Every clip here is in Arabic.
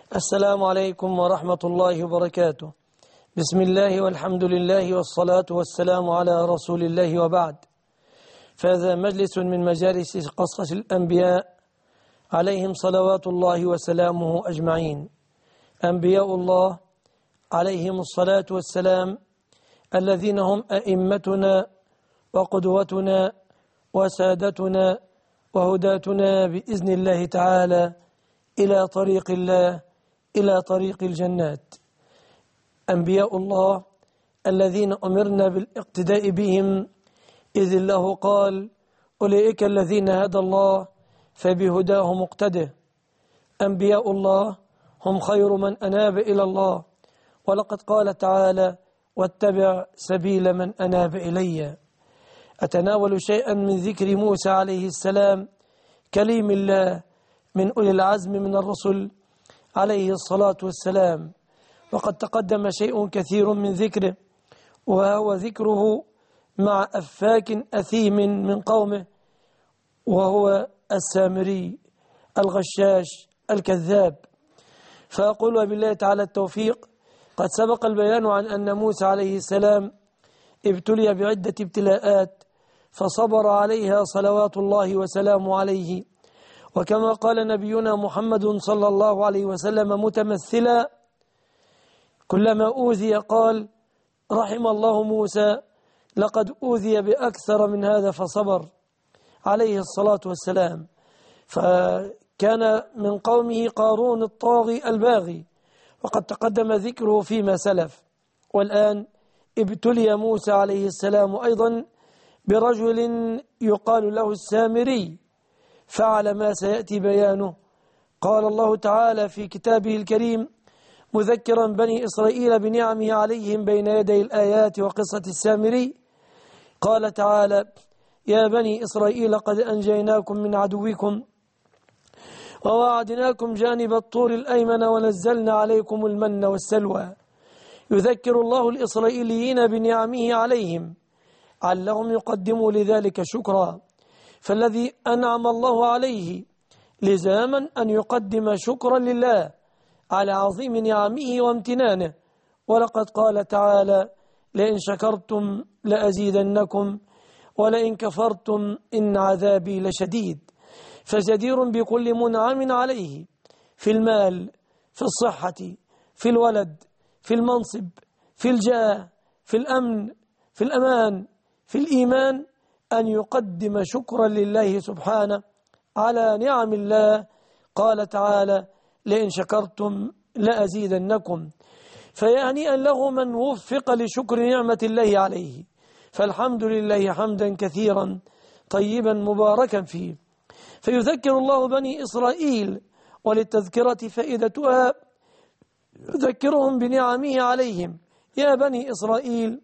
السلام عليكم ورحمة الله وبركاته. بسم الله والحمد لله والصلاة والسلام على رسول الله وبعد. فهذا مجلس من مجالس قصص الأنبياء عليهم صلوات الله وسلامه أجمعين. أنبياء الله عليهم الصلاة والسلام الذين هم أئمتنا وقدوتنا وسادتنا وهداتنا بإذن الله تعالى إلى طريق الله، إلى طريق الجنات. أنبياء الله الذين أمرنا بالاقتداء بهم، إذ الله قال: أولئك الذين هدى الله فبهداه مقتده. أنبياء الله هم خير من أناب إلى الله، ولقد قال تعالى: واتبع سبيل من أناب إلي. أتناول شيئا من ذكر موسى عليه السلام كليم الله من أولي العزم من الرسل عليه الصلاة والسلام، وقد تقدم شيء كثير من ذكره، وهو ذكره مع أفاك أثيم من قومه، وهو السامري الغشاش الكذاب. فأقول وبالله تعالى التوفيق، قد سبق البيان عن أن موسى عليه السلام ابتلي بعدة ابتلاءات فصبر عليها صلوات الله وسلامه عليه، وكما قال نبينا محمد صلى الله عليه وسلم متمثلا: كلما أوذي قال: رحم الله موسى، لقد أوذي بأكثر من هذا فصبر، عليه الصلاة والسلام. فكان من قومه قارون الطاغي الباغي، وقد تقدم ذكره فيما سلف. والآن ابتلي موسى عليه السلام أيضا برجل يقال له السامري، فعل ما سيأتي بيانه. قال الله تعالى في كتابه الكريم مذكرا بني إسرائيل بنعمه عليهم بين يدي الآيات وقصة السامري، قال تعالى: يا بني إسرائيل قد أنجيناكم من عدوكم وواعدناكم جانب الطور الأيمن ونزلنا عليكم المن والسلوى. يذكر الله الإسرائيليين بنعمه عليهم علهم يقدموا لذلك شكرا، فالذي أنعم الله عليه لزاما أن يقدم شكرا لله على عظيم نعمه وامتنانه. ولقد قال تعالى: لئن شكرتم لأزيدنكم ولئن كفرتم إن عذابي لشديد. فجدير بكل منعم عليه في المال، في الصحة، في الولد، في المنصب، في الجاه، في الأمن، في الأمان، في الإيمان، أن يقدم شكرا لله سبحانه على نعم الله. قال تعالى: لئن شكرتم لأزيدنكم. فيعني أن له من وفق لشكر نعمة الله عليه، فالحمد لله حمدا كثيرا طيبا مباركا فيه. فيذكر الله بني إسرائيل، وللتذكرة فائدتها، يذكرهم بنعمه عليهم: يا بني إسرائيل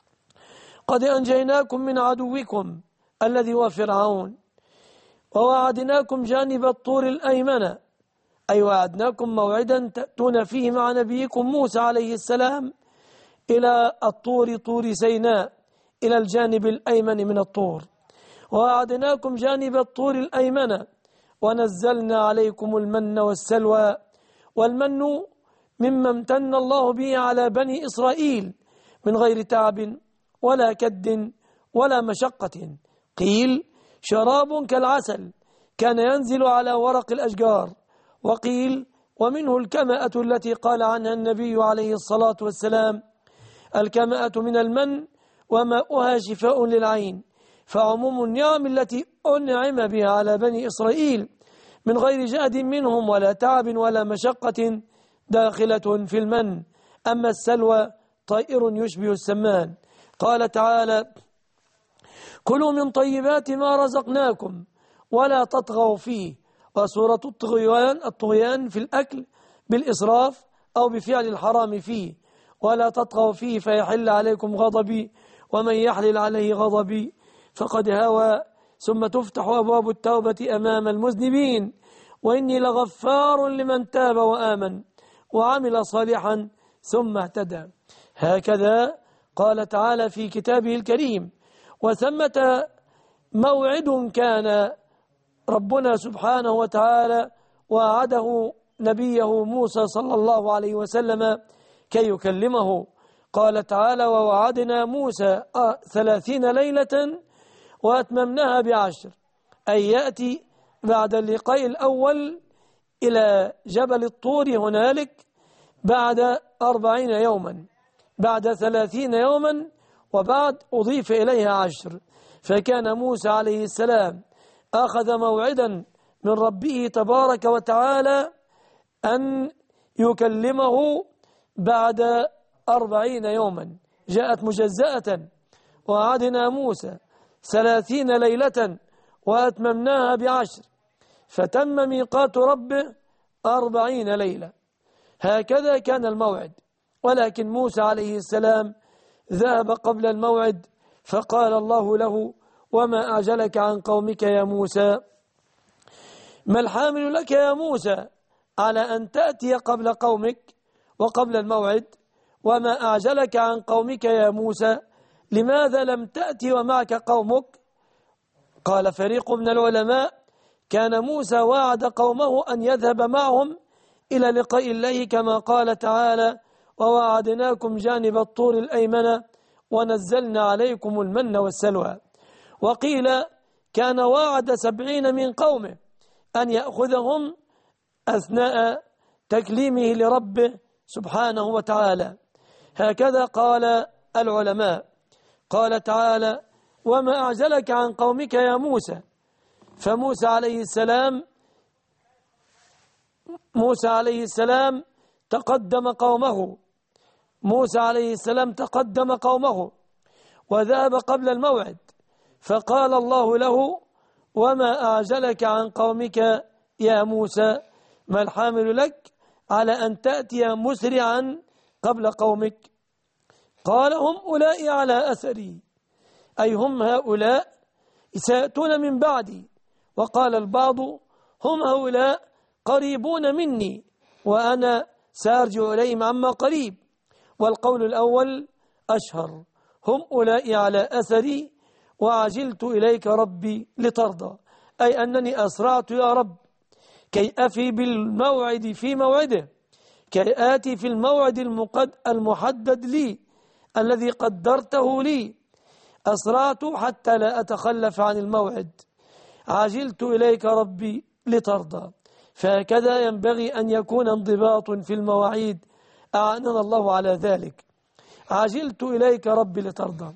قد أنجيناكم من عدوكم الذي هو فرعون، ووعدناكم جانب الطور الأيمن، أي وعدناكم موعدا تأتون فيه مع نبيكم موسى عليه السلام إلى الطور، طور سيناء، إلى الجانب الأيمن من الطور. ووعدناكم جانب الطور الأيمن ونزلنا عليكم المن والسلوى. والمن مما امتن الله به على بني إسرائيل من غير تعب ولا كد ولا مشقة. قيل شراب كالعسل كان ينزل على ورق الأشجار، وقيل ومنه الكمأة التي قال عنها النبي عليه الصلاة والسلام: الكمأة من المن وماؤها شفاء للعين. فعموم النعم التي أنعم بها على بني إسرائيل من غير جهد منهم ولا تعب ولا مشقة داخلة في المن. أما السلوى طائر يشبه السمان. قال تعالى: كلوا من طيبات ما رزقناكم ولا تطغوا فيه. وسورة الطغيان في الأكل بالإسراف أو بفعل الحرام فيه. ولا تطغوا فيه فيحل عليكم غضبي ومن يحلل عليه غضبي فقد هوى. ثم تفتح أبواب التوبة أمام المذنبين، وإني لغفار لمن تاب وآمن وعمل صالحا ثم اهتدى. هكذا قال تعالى في كتابه الكريم. وثمة موعد كان ربنا سبحانه وتعالى وعده نبيه موسى صلى الله عليه وسلم كي يكلمه. قال تعالى: ووعدنا موسى 30 ليلة وأتممناها ب10، أي يأتي بعد اللقاء الأول إلى جبل الطور هنالك بعد 40 يوما، بعد 30 يوما، وبعد أضيف إليها 10. فكان موسى عليه السلام أخذ موعدا من ربه تبارك وتعالى أن يكلمه بعد 40 يوما، جاءت مجزأة: وعدنا موسى 30 ليلة وأتممناها ب10، فتم ميقات ربه 40 ليلة. هكذا كان الموعد، ولكن موسى عليه السلام ذهب قبل الموعد، فقال الله له: وما أعجلك عن قومك يا موسى؟ ما الحامل لك يا موسى على أن تأتي قبل قومك وقبل الموعد؟ وما أعجلك عن قومك يا موسى؟ لماذا لم تأتي ومعك قومك؟ قال فريق من العلماء: كان موسى وعد قومه أن يذهب معهم إلى لقاء الله، كما قال تعالى: ووعدناكم جانب الطور الأيمن ونزلنا عليكم المن والسلوى. وقيل كان وعد 70 من قومه أن يأخذهم أثناء تكليمه لربه سبحانه وتعالى. هكذا قال العلماء. قال تعالى: وما أعجلك عن قومك يا موسى؟ فموسى عليه السلام تقدم قومه، وذهب قبل الموعد، فقال الله له: وما أعجلك عن قومك يا موسى؟ ما الحامل لك على أن تأتي مسرعا قبل قومك؟ قال: هم أولئك على أثري، أي هم هؤلاء سيأتون من بعدي. وقال البعض: هم هؤلاء قريبون مني وأنا سأرجع إليهم عما قريب. والقول الأول أشهر: هم أولئك على أثري وعجلت إليك ربي لترضى، أي أنني أسرعت يا رب كي أفي بالموعد في موعده، كي آتي في الموعد المحدد لي الذي قدرته لي. أسرعت حتى لا أتخلف عن الموعد. عجلت إليك ربي لترضى. فهكذا ينبغي أن يكون انضباط في المواعيد، أعاننا الله على ذلك. عجلت إليك ربي لترضى.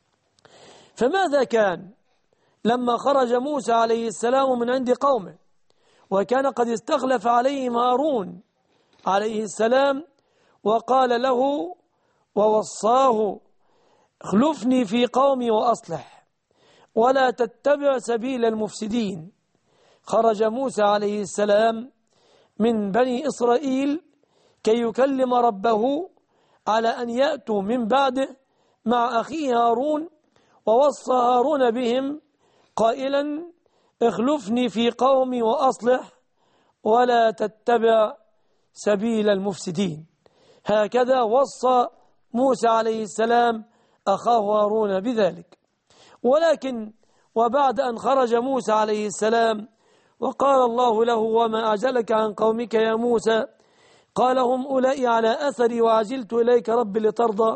فماذا كان لما خرج موسى عليه السلام من عند قومه، وكان قد استخلف عليهم هارون عليه السلام، وقال له ووصاه: اخلفني في قومي وأصلح ولا تتبع سبيل المفسدين. خرج موسى عليه السلام من بني إسرائيل كي يكلم ربه على أن يأتوا من بعده مع أخيه هارون، ووصى هارون بهم قائلا: اخلفني في قومي وأصلح ولا تتبع سبيل المفسدين. هكذا وصى موسى عليه السلام أخاه هارون بذلك. ولكن وبعد أن خرج موسى عليه السلام وقال الله له: وما أعجلك عن قومك يا موسى؟ قال: هم أولئك على أثري وعجلت إليك رب لترضى.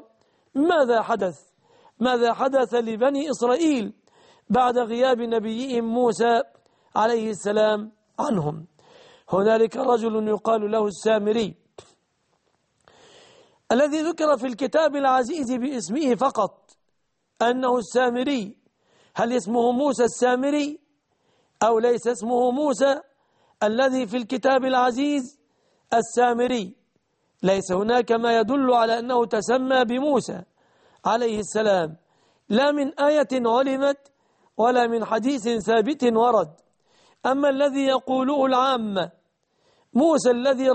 ماذا حدث لبني إسرائيل بعد غياب نبيهم موسى عليه السلام عنهم؟ هنالك رجل يقال له السامري، الذي ذكر في الكتاب العزيز باسمه فقط أنه السامري. هل اسمه موسى السامري أو ليس اسمه موسى الذي في الكتاب العزيز السامري؟ ليس هناك ما يدل على أنه تسمى بموسى عليه السلام، لا من آية علمت ولا من حديث ثابت ورد. أما الذي يقوله العامة: موسى الذي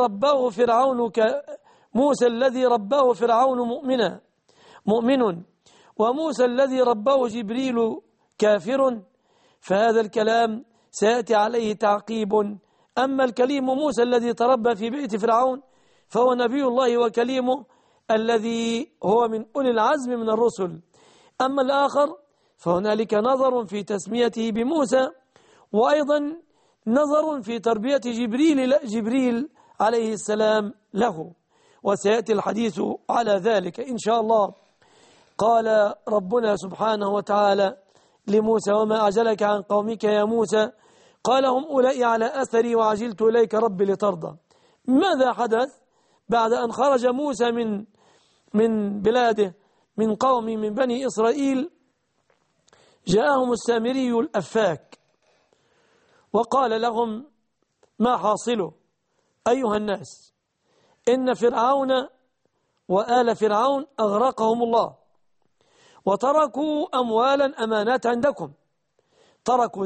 رباه فرعون مؤمن، وموسى الذي رباه جبريل كافر، فهذا الكلام سيأتي عليه تعقيب. أما الكليم موسى الذي تربى في بيت فرعون فهو نبي الله وكليمه الذي هو من أولي العزم من الرسل. أما الآخر فهنالك نظر في تسميته بموسى، وأيضا نظر في تربية جبريل عليه السلام له، وسيأتي الحديث على ذلك إن شاء الله. قال ربنا سبحانه وتعالى لموسى: وما أعجلك عن قومك يا موسى؟ قال: هم أولئك على أثري وعجلت إليك ربي لترضى. ماذا حدث بعد أن خرج موسى من بلاده، من قومه، من بني إسرائيل؟ جاءهم السامري الأفاك وقال لهم: ما حاصله أيها الناس؟ إن فرعون وآل فرعون أغرقهم الله، وتركوا أموالا أمانات عندكم، تركوا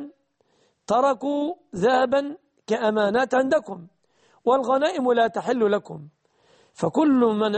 ذهبا كأمانات عندكم، والغنائم لا تحل لكم، فكل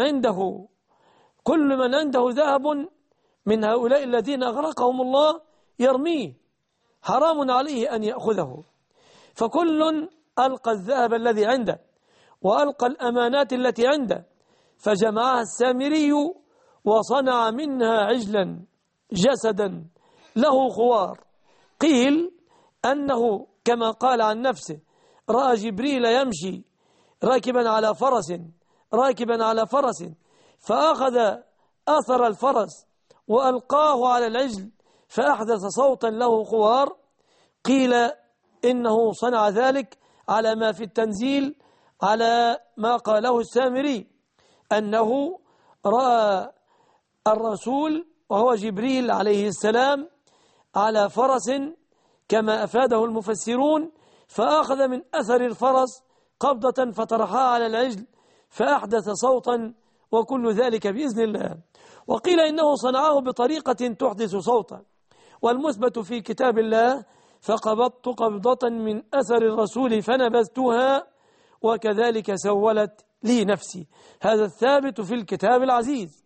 من عنده ذهب من هؤلاء الذين أغرقهم الله يرميه، حرام عليه أن يأخذه. فكل ألقى الذهب الذي عنده وألقى الأمانات التي عنده، فجمعها السامري وصنع منها عجلا جسدا له خوار. قيل أنه كما قال عن نفسه: رأى جبريل يمشي راكبا على فرس فأخذ أثر الفرس وألقاه على العجل فأحدث صوتا له خوار. قيل إنه صنع ذلك على ما في التنزيل، على ما قاله السامري، أنه رأى الرسول وهو جبريل عليه السلام على فرس كما أفاده المفسرون، فأخذ من أثر الفرس قبضة فطرحها على العجل فأحدث صوتا، وكل ذلك بإذن الله. وقيل إنه صنعه بطريقة تحدث صوتا، والمثبت في كتاب الله: فقبضت قبضة من أثر الرسول فنبذتها وكذلك سولت لي نفسي. هذا الثابت في الكتاب العزيز.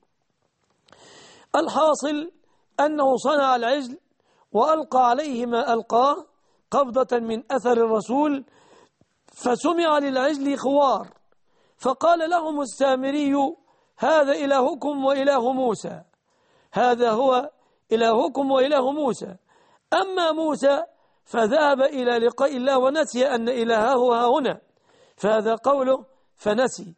الحاصل أنه صنع العجل وألقى عليه ما ألقاه قبضة من أثر الرسول، فسمع للعجل خوار، فقال لهم السامري: هذا إلهكم وإله موسى، هذا هو إلهكم وإله موسى. أما موسى فذهب إلى لقاء الله ونسي أن إلهه ها هنا، فهذا قوله فنسي.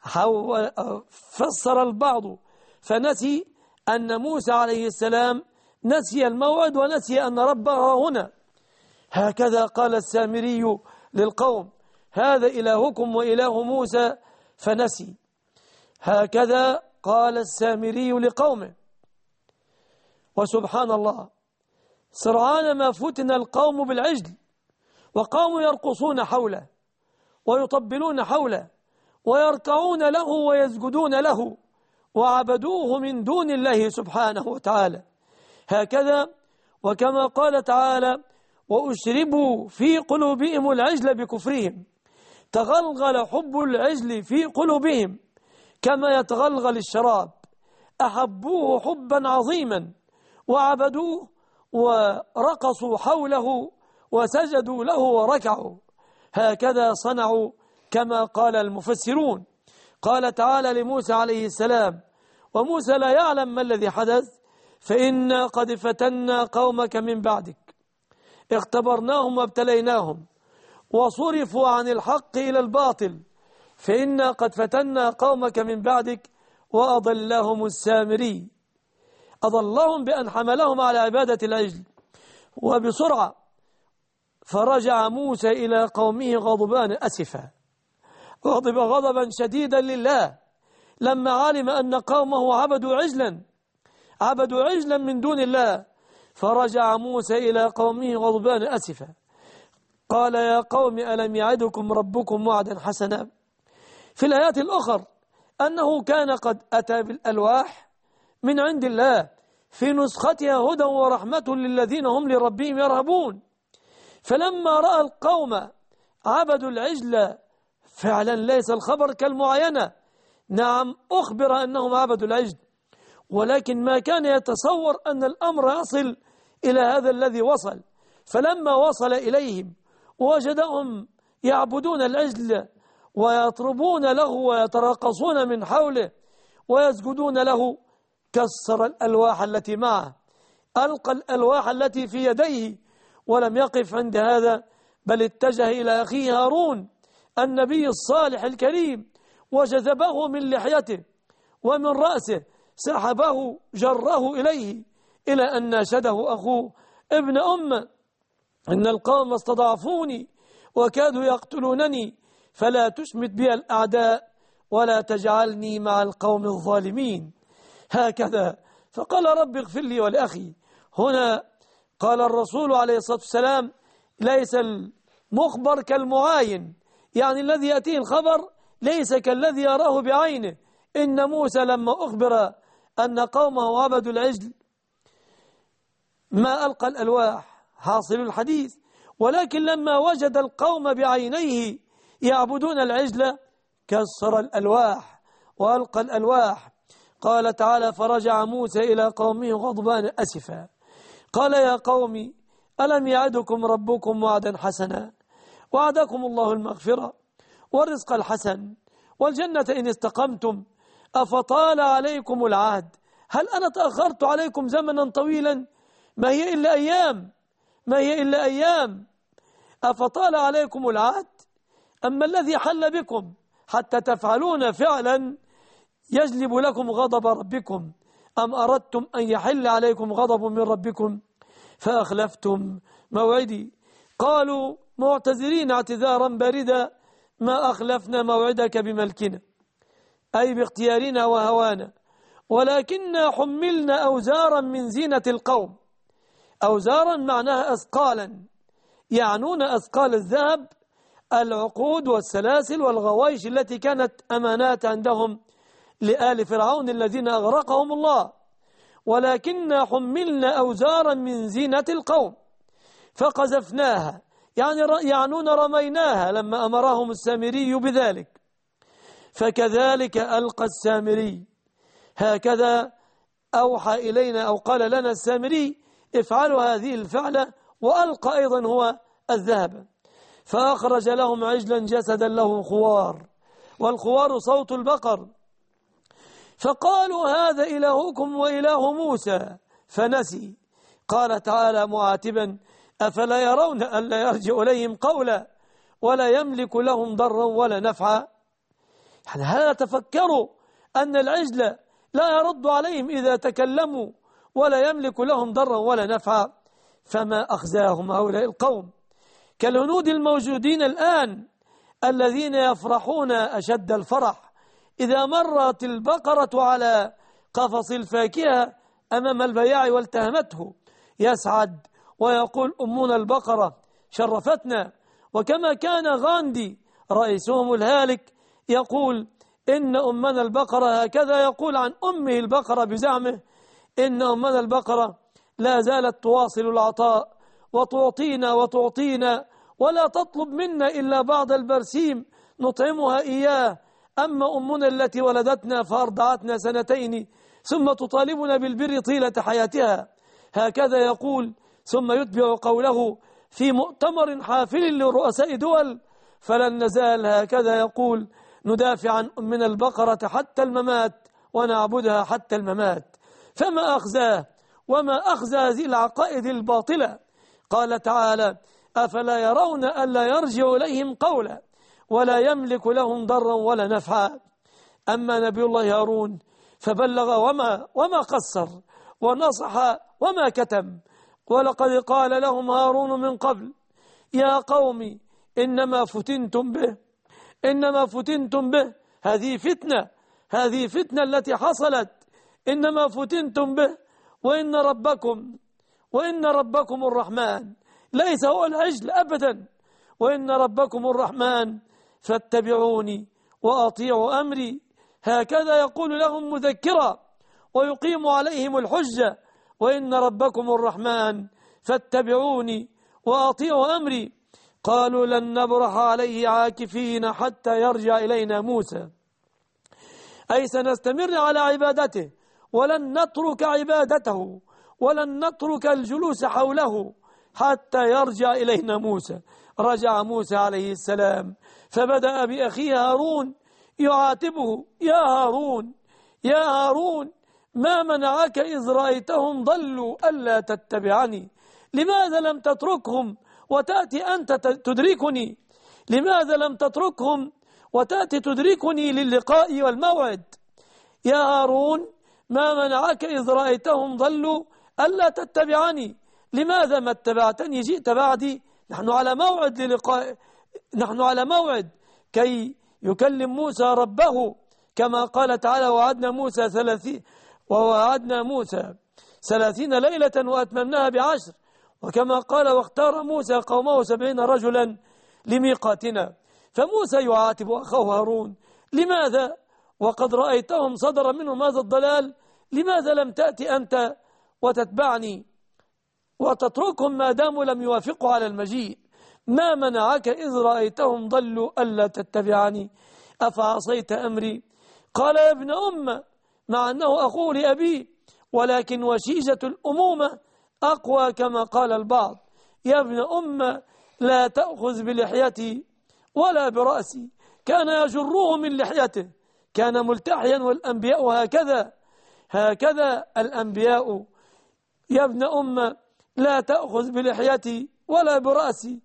فسر البعض فنسي أن موسى عليه السلام نسي الموعد ونسي أن ربه هنا. هكذا قال السامري للقوم: هذا إلهكم وإله موسى فنسي. هكذا قال السامري لقومه. وسبحان الله، سرعان ما فتن القوم بالعجل، وقاموا يرقصون حوله ويطبلون حوله ويركعون له ويسجدون له، وعبدوه من دون الله سبحانه وتعالى. هكذا، وكما قال تعالى: وأشربوا في قلوبهم العجل بكفرهم، تغلغل حب العجل في قلوبهم كما يتغلغل الشراب، أحبوه حبا عظيما وعبدوه ورقصوا حوله وسجدوا له وركعوا. هكذا صنعوا كما قال المفسرون. قال تعالى لموسى عليه السلام، وموسى لا يعلم ما الذي حدث: فإنا قد فتنا قومك من بعدك، اختبرناهم وابتليناهم وصرفوا عن الحق إلى الباطل، فإنا قد فتنا قومك من بعدك وأضلهم السامري. أضلهم بأن حملهم على عبادة العجل. وبسرعة فرجع موسى إلى قومه غضبان أسفا، غضب غضبا شديدا لله لما علم أن قومه عبدوا عجلا من دون الله. فرجع موسى إلى قومه غضبان أسفا، قال: يا قوم ألم يعدكم ربكم وعدا حسنا؟ في الآيات الأخرى أنه كان قد أتى بالألواح من عند الله في نسختها هدى ورحمة للذين هم لربهم يرهبون. فلما رأى القوم عبدوا العجل، فعلا ليس الخبر كالمعاينة، نعم أخبر أنهم عبدوا العجل، ولكن ما كان يتصور أن الأمر يصل إلى هذا الذي وصل. فلما وصل إليهم وجدهم يعبدون العجل ويطربون له ويتراقصون من حوله ويسجدون له، كسر الألواح التي معه، ألقى الألواح التي في يديه، ولم يقف عند هذا، بل اتجه إلى أخيه هارون النبي الصالح الكريم وجذبه من لحيته ومن رأسه، سحبه جره إليه إلى أن ناشده أخوه: ابن أم، إن القوم استضعفوني وكادوا يقتلونني، فلا تشمت بي الأعداء ولا تجعلني مع القوم الظالمين. هكذا فقال: رب اغفر لي ولأخي. هنا قال الرسول عليه الصلاة والسلام: ليس المخبر كالمعاين، يعني الذي يأتيه الخبر ليس كالذي يراه بعينه. إن موسى لما أخبر أن قومه عبدوا العجل ما ألقى الألواح، حاصل الحديث، ولكن لما وجد القوم بعينيه يعبدون العجل كسر الألواح وألقى الألواح. قال تعالى: فرجع موسى إلى قومه غضبان أسفا قال: يا قوم ألم يعدكم ربكم وعدا حسنا، وعدكم الله المغفرة والرزق الحسن والجنة إن استقمتم، أفطال عليكم العهد؟ هل أنا تأخرت عليكم زمنا طويلا؟ ما هي إلا أيام، ما هي إلا أيام. أفطال عليكم العهد؟ أما الذي حل بكم حتى تفعلون فعلا يجلب لكم غضب ربكم، أم أردتم أن يحل عليكم غضب من ربكم فأخلفتم موعدي. قالوا معتذرين اعتذارا باردا: ما أخلفنا موعدك بملكنا، أي باختيارنا وهوانا، ولكننا حملنا أوزارا من زينة القوم. أوزارا معناها أثقالا، يعنون أثقال الذهب، العقود والسلاسل والغوايش التي كانت أمانات عندهم لآل فرعون الذين أغرقهم الله. ولكننا حملنا أوزارا من زينة القوم فقذفناها، يعنون رميناها لما أمرهم السامري بذلك. فكذلك ألقى السامري، هكذا أوحى إلينا أو قال لنا السامري: افعلوا هذه الفعلة، وألقى أيضا هو الذهب. فأخرج لهم عجلا جسدا له خوار، والخوار صوت البقر، فقالوا: هذا إلهكم وإله موسى فنسي. قال تعالى معاتبا: أفلا يرون ألا يرجع إليهم قولا ولا يملك لهم ضرا ولا نفعا. يعني هل تفكروا أن العجل لا يرد عليهم إذا تكلموا ولا يملك لهم ضرا ولا نفعا؟ فما أخزاهم هؤلاء القوم كالهنود الموجودين الآن الذين يفرحون أشد الفرح إذا مرت البقرة على قفص الفاكهة أمام البياع والتهمته، يسعد ويقول: أمنا البقرة شرفتنا. وكما كان غاندي رئيسهم الهالك يقول: إن أمنا البقرة، هكذا يقول عن أمه البقرة بزعمه: إن أمنا البقرة لا زالت تواصل العطاء وتعطينا وتعطينا، ولا تطلب منا إلا بعض البرسيم نطعمها إياه. أما أمنا التي ولدتنا فأرضعتنا 2 ثم تطالبنا بالبر طيلة حياتها. هكذا يقول، ثم يتبع قوله في مؤتمر حافل لرؤساء دول: فلن نزال هكذا يقول ندافع عن أمنا البقرة حتى الممات ونعبدها حتى الممات. فما أخزاه وما أخزى هذه العقائد الباطلة. قال تعالى: أفلا يرون ألا يرجع إليهم قولا ولا يملك لهم ضرا ولا نفعا. أما نبي الله هارون فبلغ وما قصر، ونصح وما كتم. ولقد قال لهم هارون من قبل: يا قوم إنما فتنتم به، هذه فتنة التي حصلت، إنما فتنتم به، وإن ربكم الرحمن، ليس هو العجل أبدا، وإن ربكم الرحمن فاتبعوني وأطيعوا أمري. هكذا يقول لهم مذكرا ويقيم عليهم الحجة: وإن ربكم الرحمن فاتبعوني وأطيعوا أمري. قالوا: لن نبرح عليه عاكفين حتى يرجع إلينا موسى، أي سنستمر على عبادته ولن نترك عبادته ولن نترك الجلوس حوله حتى يرجع إلينا موسى. رجع موسى عليه السلام فبدأ بأخيه هارون يعاتبه: يا هارون ما منعك إذ رأيتهم ضلوا ألا تتبعني؟ لماذا لم تتركهم وتأتي أنت تدركني؟ لماذا لم تتركهم وتأتي تدركني للقاء والموعد؟ يا هارون ما منعك إذ رأيتهم ضلوا ألا تتبعني؟ لماذا ما اتبعتني؟ جئت بعدي، نحن على موعد كي يكلم موسى ربه، كما قال تعالى ووعدنا موسى 30 ليلة وأتممناها ب10، وكما قال واختار موسى قومه 70 رجلا لميقاتنا. فموسى يعاتب أخاه هارون: لماذا وقد رأيتهم صدر منهم هذا الضلال؟ لماذا لم تأتي أنت وتتبعني وتتركهم ما داموا لم يوافقوا على المجيء؟ ما منعك إذ رأيتهم ضلوا ألا تتبعني أفعصيت أمري؟ قال: يا ابن أم، مع أنه أخوه لأبيه، ولكن وشيجة الأمومة أقوى كما قال البعض. يا ابن أم لا تأخذ بلحيتي ولا برأسي. كان يجره من لحيته، كان ملتحيا، والأنبياء هكذا الأنبياء. يا ابن أم لا تأخذ بلحيتي ولا برأسي.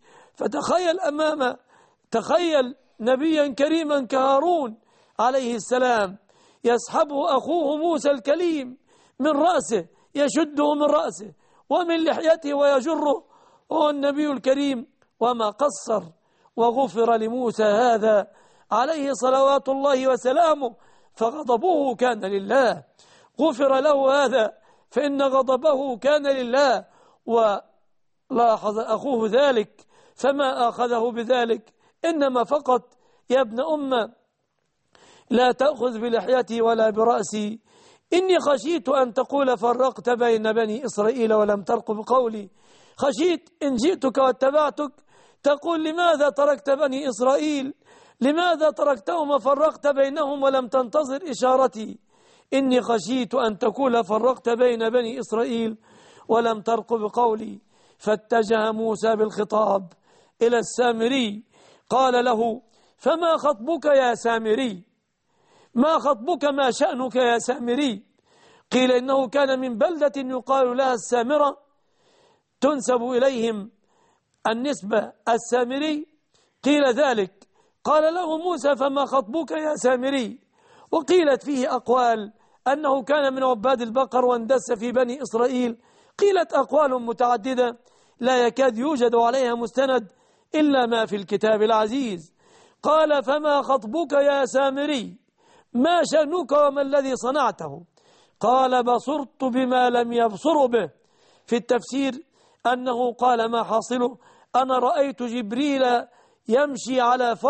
تخيل نبيا كريما كهارون عليه السلام يسحبه أخوه موسى الكليم من رأسه، يشده من رأسه ومن لحيته ويجره، هو النبي الكريم، وما قصر. وغفر لموسى هذا عليه صلوات الله وسلامه، فغضبه كان لله. غفر له هذا فإن غضبه كان لله. ولاحظ أخوه ذلك فما أخذه بذلك، إنما فقط: يا ابن أم لا تأخذ بلحيتي ولا برأسي، إني خشيت أن تقول فرقت بين بني إسرائيل ولم ترقب قولي. خشيت إن جئتك واتبعتك تقول: لماذا تركت بني إسرائيل؟ لماذا تركتهم وفرقت بينهم ولم تنتظر إشارتي؟ إني خشيت أن تقول فرقت بين بني إسرائيل ولم ترقب قولي. فاتجه موسى بالخطاب إلى السامري، قال له: فما خطبك يا سامري؟ ما خطبك؟ ما شأنك يا سامري؟ قيل إنه كان من بلدة يقال لها السامرة، تنسب إليهم النسبة السامري، قيل ذلك. قال له موسى: فما خطبك يا سامري؟ وقيلت فيه أقوال أنه كان من عباد البقر واندس في بني إسرائيل، قيلت أقوال متعددة لا يكاد يوجد عليها مستند إلا ما في الكتاب العزيز. قال: فما خطبك يا سامري؟ ما شأنك وما الذي صنعته؟ قال: بصرت بما لم يبصروا به. في التفسير أنه قال: ما حاصله؟ أنا رأيت جبريل يمشي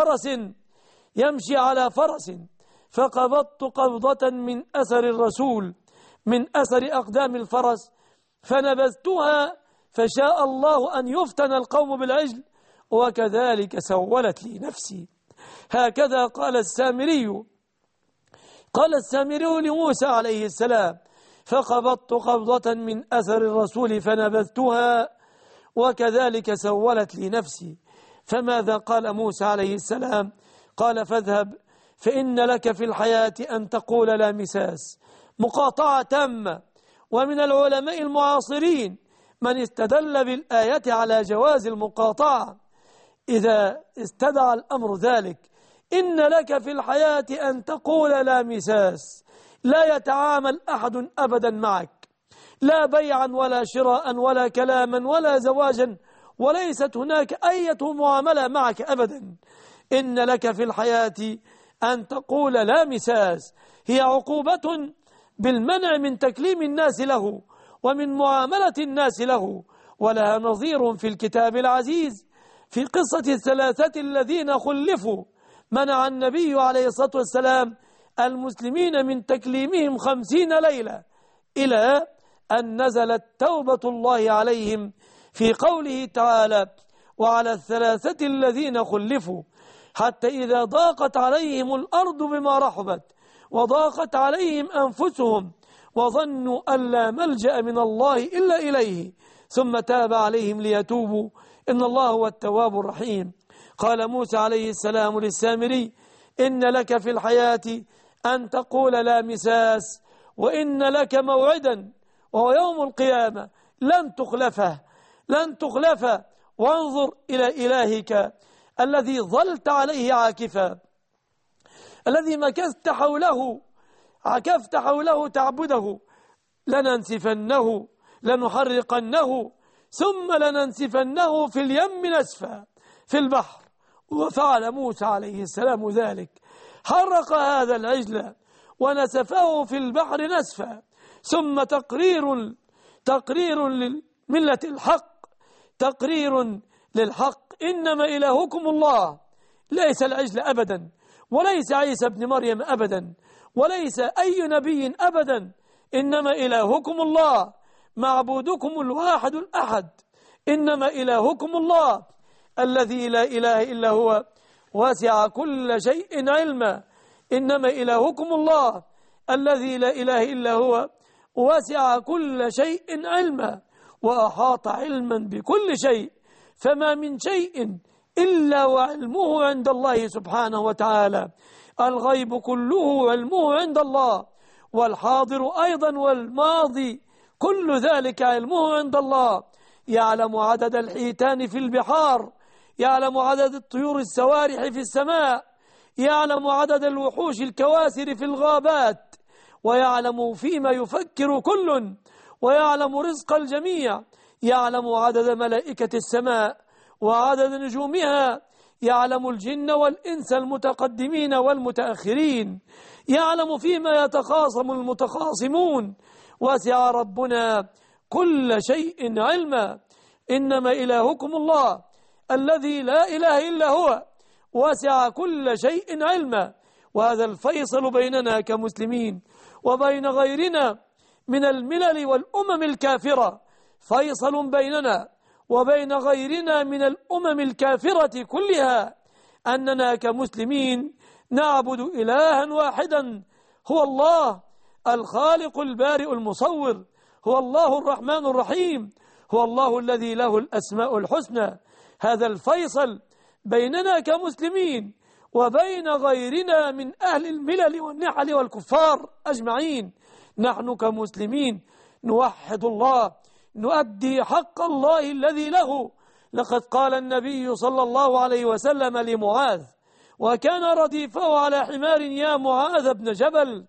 على فرس فقبضت قبضة من أثر الرسول، من أثر أقدام الفرس، فنبذتها، فشاء الله أن يفتن القوم بالعجل، وكذلك سولت لي نفسي. هكذا قال السامري لموسى عليه السلام: فقبضت قبضة من أثر الرسول فنبذتها، وكذلك سولت لي نفسي. فماذا قال موسى عليه السلام؟ قال: فاذهب فإن لك في الحياة أن تقول لا مساس. مقاطعة تامة. ومن العلماء المعاصرين من استدل بالآية على جواز المقاطعة إذا استدعى الأمر ذلك. إن لك في الحياة أن تقول لا مساس، لا يتعامل أحد أبدا معك، لا بيعا ولا شراء ولا كلاما ولا زواجا، وليست هناك أي معاملة معك أبدا. إن لك في الحياة أن تقول لا مساس هي عقوبة بالمنع من تكليم الناس له ومن معاملة الناس له، ولها نظير في الكتاب العزيز في قصة الثلاثة الذين خلفوا. منع النبي عليه الصلاة والسلام المسلمين من تكليمهم 50 ليلة، إلى أن نزلت توبة الله عليهم في قوله تعالى: وعلى الثلاثة الذين خلفوا حتى إذا ضاقت عليهم الأرض بما رحبت وضاقت عليهم أنفسهم وظنوا أن لا ملجأ من الله إلا إليه ثم تاب عليهم ليتوبوا إن الله هو التواب الرحيم. قال موسى عليه السلام للسامري: إن لك في الحياة أن تقول لا مساس، وإن لك موعدا وهو يوم القيامة لن تخلفه، وانظر إلى إلهك الذي ظلت عليه عاكفا، الذي مكثت حوله تعبده، لننسفنه لنحرقنه ثم لننسفنه في اليم نسفا في البحر. وفعل موسى عليه السلام ذلك، حرق هذا العجل ونسفه في البحر نسفا. ثم تقرير لملة الحق، تقرير للحق. إنما إلهكم الله، ليس العجل أبدا، وليس عيسى بن مريم أبدا، وليس أي نبي أبدا، إنما إلهكم الله، معبودكم الواحد الأحد. إنما إلهكم الله الذي لا إله إلا هو، واسع كل شيء علما. إنما إلهكم الله الذي لا إله إلا هو، واسع كل شيء علما، وأحاط علما بكل شيء. فما من شيء إلا وعلمه عند الله سبحانه وتعالى. الغيب كله علمه عند الله، والحاضر أيضا والماضي، كل ذلك علمه عند الله. يعلم عدد الحيتان في البحار، يعلم عدد الطيور السوارح في السماء، يعلم عدد الوحوش الكواسر في الغابات، ويعلم فيما يفكر كل، ويعلم رزق الجميع. يعلم عدد ملائكة السماء وعدد نجومها، يعلم الجن والإنس المتقدمين والمتأخرين، يعلم فيما يتخاصم المتخاصمون. وسع ربنا كل شيء علما. إنما إلهكم الله الذي لا إله إلا هو، وسع كل شيء علما. وهذا الفيصل بيننا كمسلمين وبين غيرنا من الملل والأمم الكافرة، فيصل بيننا وبين غيرنا من الأمم الكافرة كلها، أننا كمسلمين نعبد إلها واحدا، هو الله الخالق البارئ المصور، هو الله الرحمن الرحيم، هو الله الذي له الأسماء الحسنى. هذا الفيصل بيننا كمسلمين وبين غيرنا من أهل الملل والنحل والكفار أجمعين. نحن كمسلمين نوحد الله، نؤدي حق الله الذي له. لقد قال النبي صلى الله عليه وسلم لمعاذ، وكان رديفه على حمار: يا معاذ بن جبل.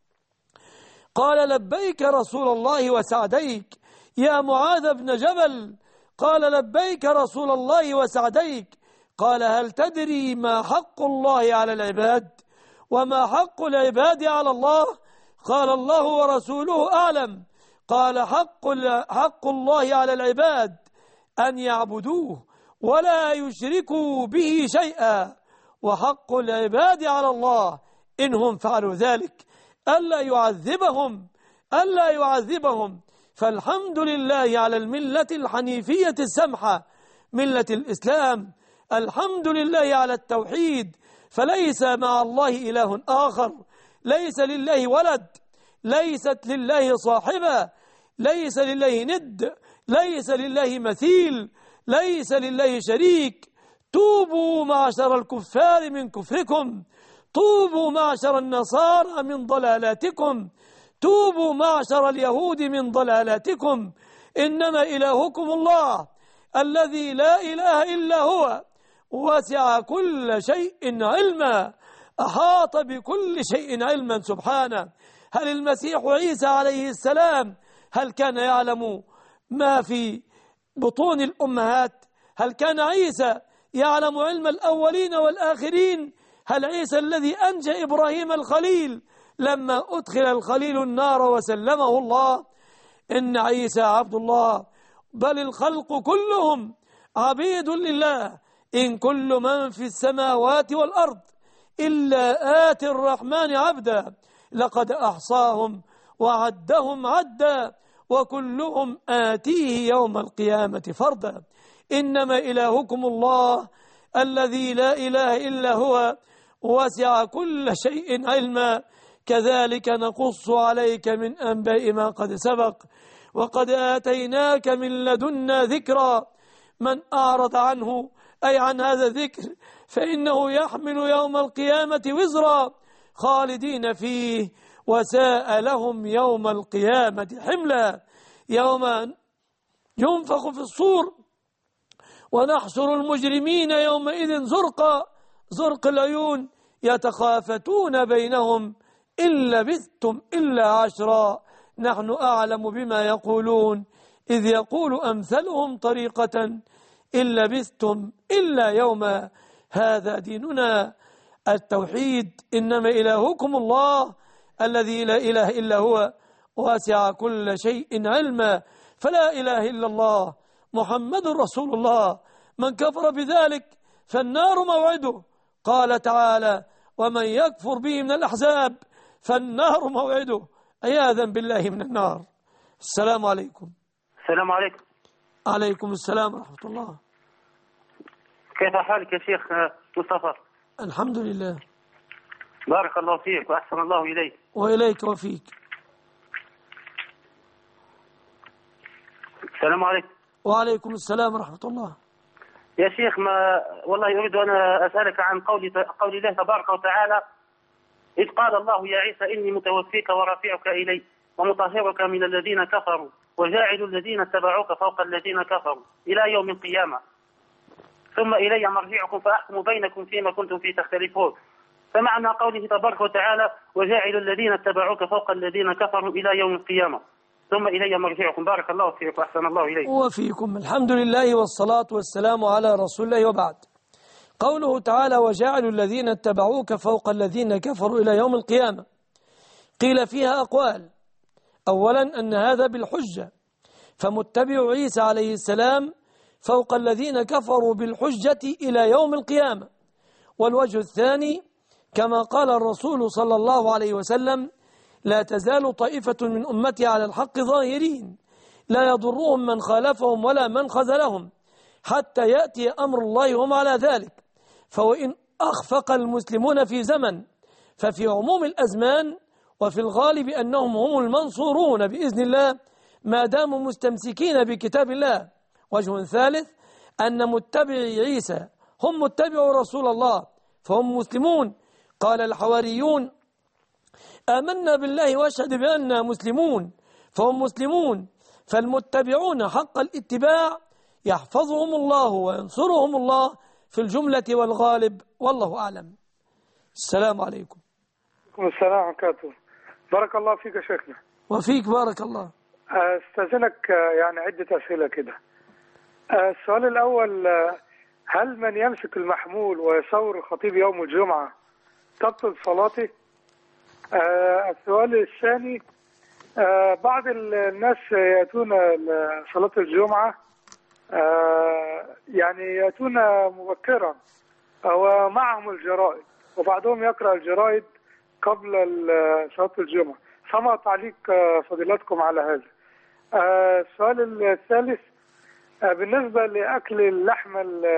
قال: لبيك رسول الله وسعديك. يا معاذ بن جبل. قال: لبيك رسول الله وسعديك. قال: هل تدري ما حق الله على العباد وما حق العباد على الله؟ قال: الله ورسوله أعلم. قال: حق الله على العباد أن يعبدوه ولا يشركوا به شيئا، وحق العباد على الله إنهم فعلوا ذلك ألا يعذبهم. فالحمد لله على الملة الحنيفية السمحة، ملة الإسلام. الحمد لله على التوحيد، فليس مع الله إله آخر، ليس لله ولد، ليست لله صاحبة، ليس لله ند، ليس لله مثيل، ليس لله شريك. توبوا معشر الكفار من كفركم، توبوا معشر النصارى من ضلالاتكم، توبوا معشر اليهود من ضلالاتكم. إنما إلهكم الله الذي لا إله إلا هو، وسع كل شيء علما، أحاط بكل شيء علما سبحانه. هل المسيح عيسى عليه السلام هل كان يعلم ما في بطون الأمهات؟ هل كان عيسى يعلم علم الأولين والآخرين؟ هل عيسى الذي أنجى إبراهيم الخليل لما أدخل الخليل النار وسلمه الله؟ إن عيسى عبد الله، بل الخلق كلهم عبيد لله. إن كل من في السماوات والأرض إلا آتي الرحمن عبدا، لقد أحصاهم وعدهم عدا، وكلهم آتيه يوم القيامة فردا. إنما إلهكم الله الذي لا إله إلا هو، وسع كل شيء علما. كذلك نقص عليك من أنباء ما قد سبق، وقد آتيناك من لدنا ذكرا. من أعرض عنه أي عن هذا الذكر فإنه يحمل يوم القيامة وزرا خالدين فيه، وساء لهم يوم القيامة حملا. يوم ينفخ في الصور ونحشر المجرمين يومئذ زرقا زرق العيون يتخافتون بينهم إن لبثتم إلا عشرا نحن أعلم بما يقولون إذ يقول أمثلهم طريقة إن لبثتم إلا يوما هذا ديننا التوحيد إنما إلهكم الله الذي لا إله إلا هو واسع كل شيء علما فلا إله إلا الله محمد رسول الله من كفر بذلك فالنار موعده قال تعالى ومن يكفر به من الأحزاب فالنار موعده عياذا بالله من النار. السلام عليكم. السلام عليكم. عليكم السلام ورحمة الله. كيف حالك يا شيخ مصطفى؟ الحمد لله. بارك الله فيك وأحسن الله إليك. وإليك وفيك. السلام عليكم. وعليكم السلام ورحمة الله. يا شيخ والله أريد أن أسألك عن قول الله تبارك وتعالى إذ قال الله يا عيسى إني متوفيك ورافعك إلي ومطهرك من الذين كفروا وجاعل الذين اتبعوك فوق الذين كفروا إلى يوم القيامة ثم إلي مرجعكم فأحكم بينكم فيما كنتم فيه تختلفون. فمعنى قوله تبارك وتعالى وجاعل الذين اتبعوك فوق الذين كفروا إلى يوم القيامة ثم إلي مرجعكم. بارك الله فيك وأحسن الله إليك. وفيكم. الحمد لله والصلاة والسلام على رسول الله وبعد. قوله تعالى وجعلوا الذين اتبعوك فوق الذين كفروا إلى يوم القيامة قيل فيها أقوال. أولا أن هذا بالحجة فمتبع عيسى عليه السلام فوق الذين كفروا بالحجة إلى يوم القيامة. والوجه الثاني كما قال الرسول صلى الله عليه وسلم لا تزال طائفة من أمتي على الحق ظاهرين لا يضرهم من خالفهم ولا من خذلهم حتى يأتي أمر الله هم على ذلك. فوإن أخفق المسلمون في زمن ففي عموم الأزمان وفي الغالب أنهم هم المنصورون بإذن الله ما داموا مستمسكين بكتاب الله. وجه ثالث أن متبعي عيسى هم متبعوا رسول الله فهم مسلمون. قال الحواريون آمنا بالله واشهد بأننا مسلمون فهم مسلمون. فالمتبعون حق الاتباع يحفظهم الله وينصرهم الله في الجملة والغالب والله أعلم. السلام عليكم. السلام عليكم. بارك الله فيك يا شيخنا. وفيك بارك الله. استاذنك يعني عدة أسئلة كده. السؤال الأول هل من يمسك المحمول ويصور الخطيب يوم الجمعة تبطل صلاته؟ السؤال الثاني بعض الناس يأتون صلاة الجمعة يعني يأتون مبكرا ومعهم الجرائد وبعضهم يقرأ الجرائد قبل صلاة الجمعة فما تعليق فضيلتكم على هذا؟ السؤال الثالث بالنسبة لأكل اللحم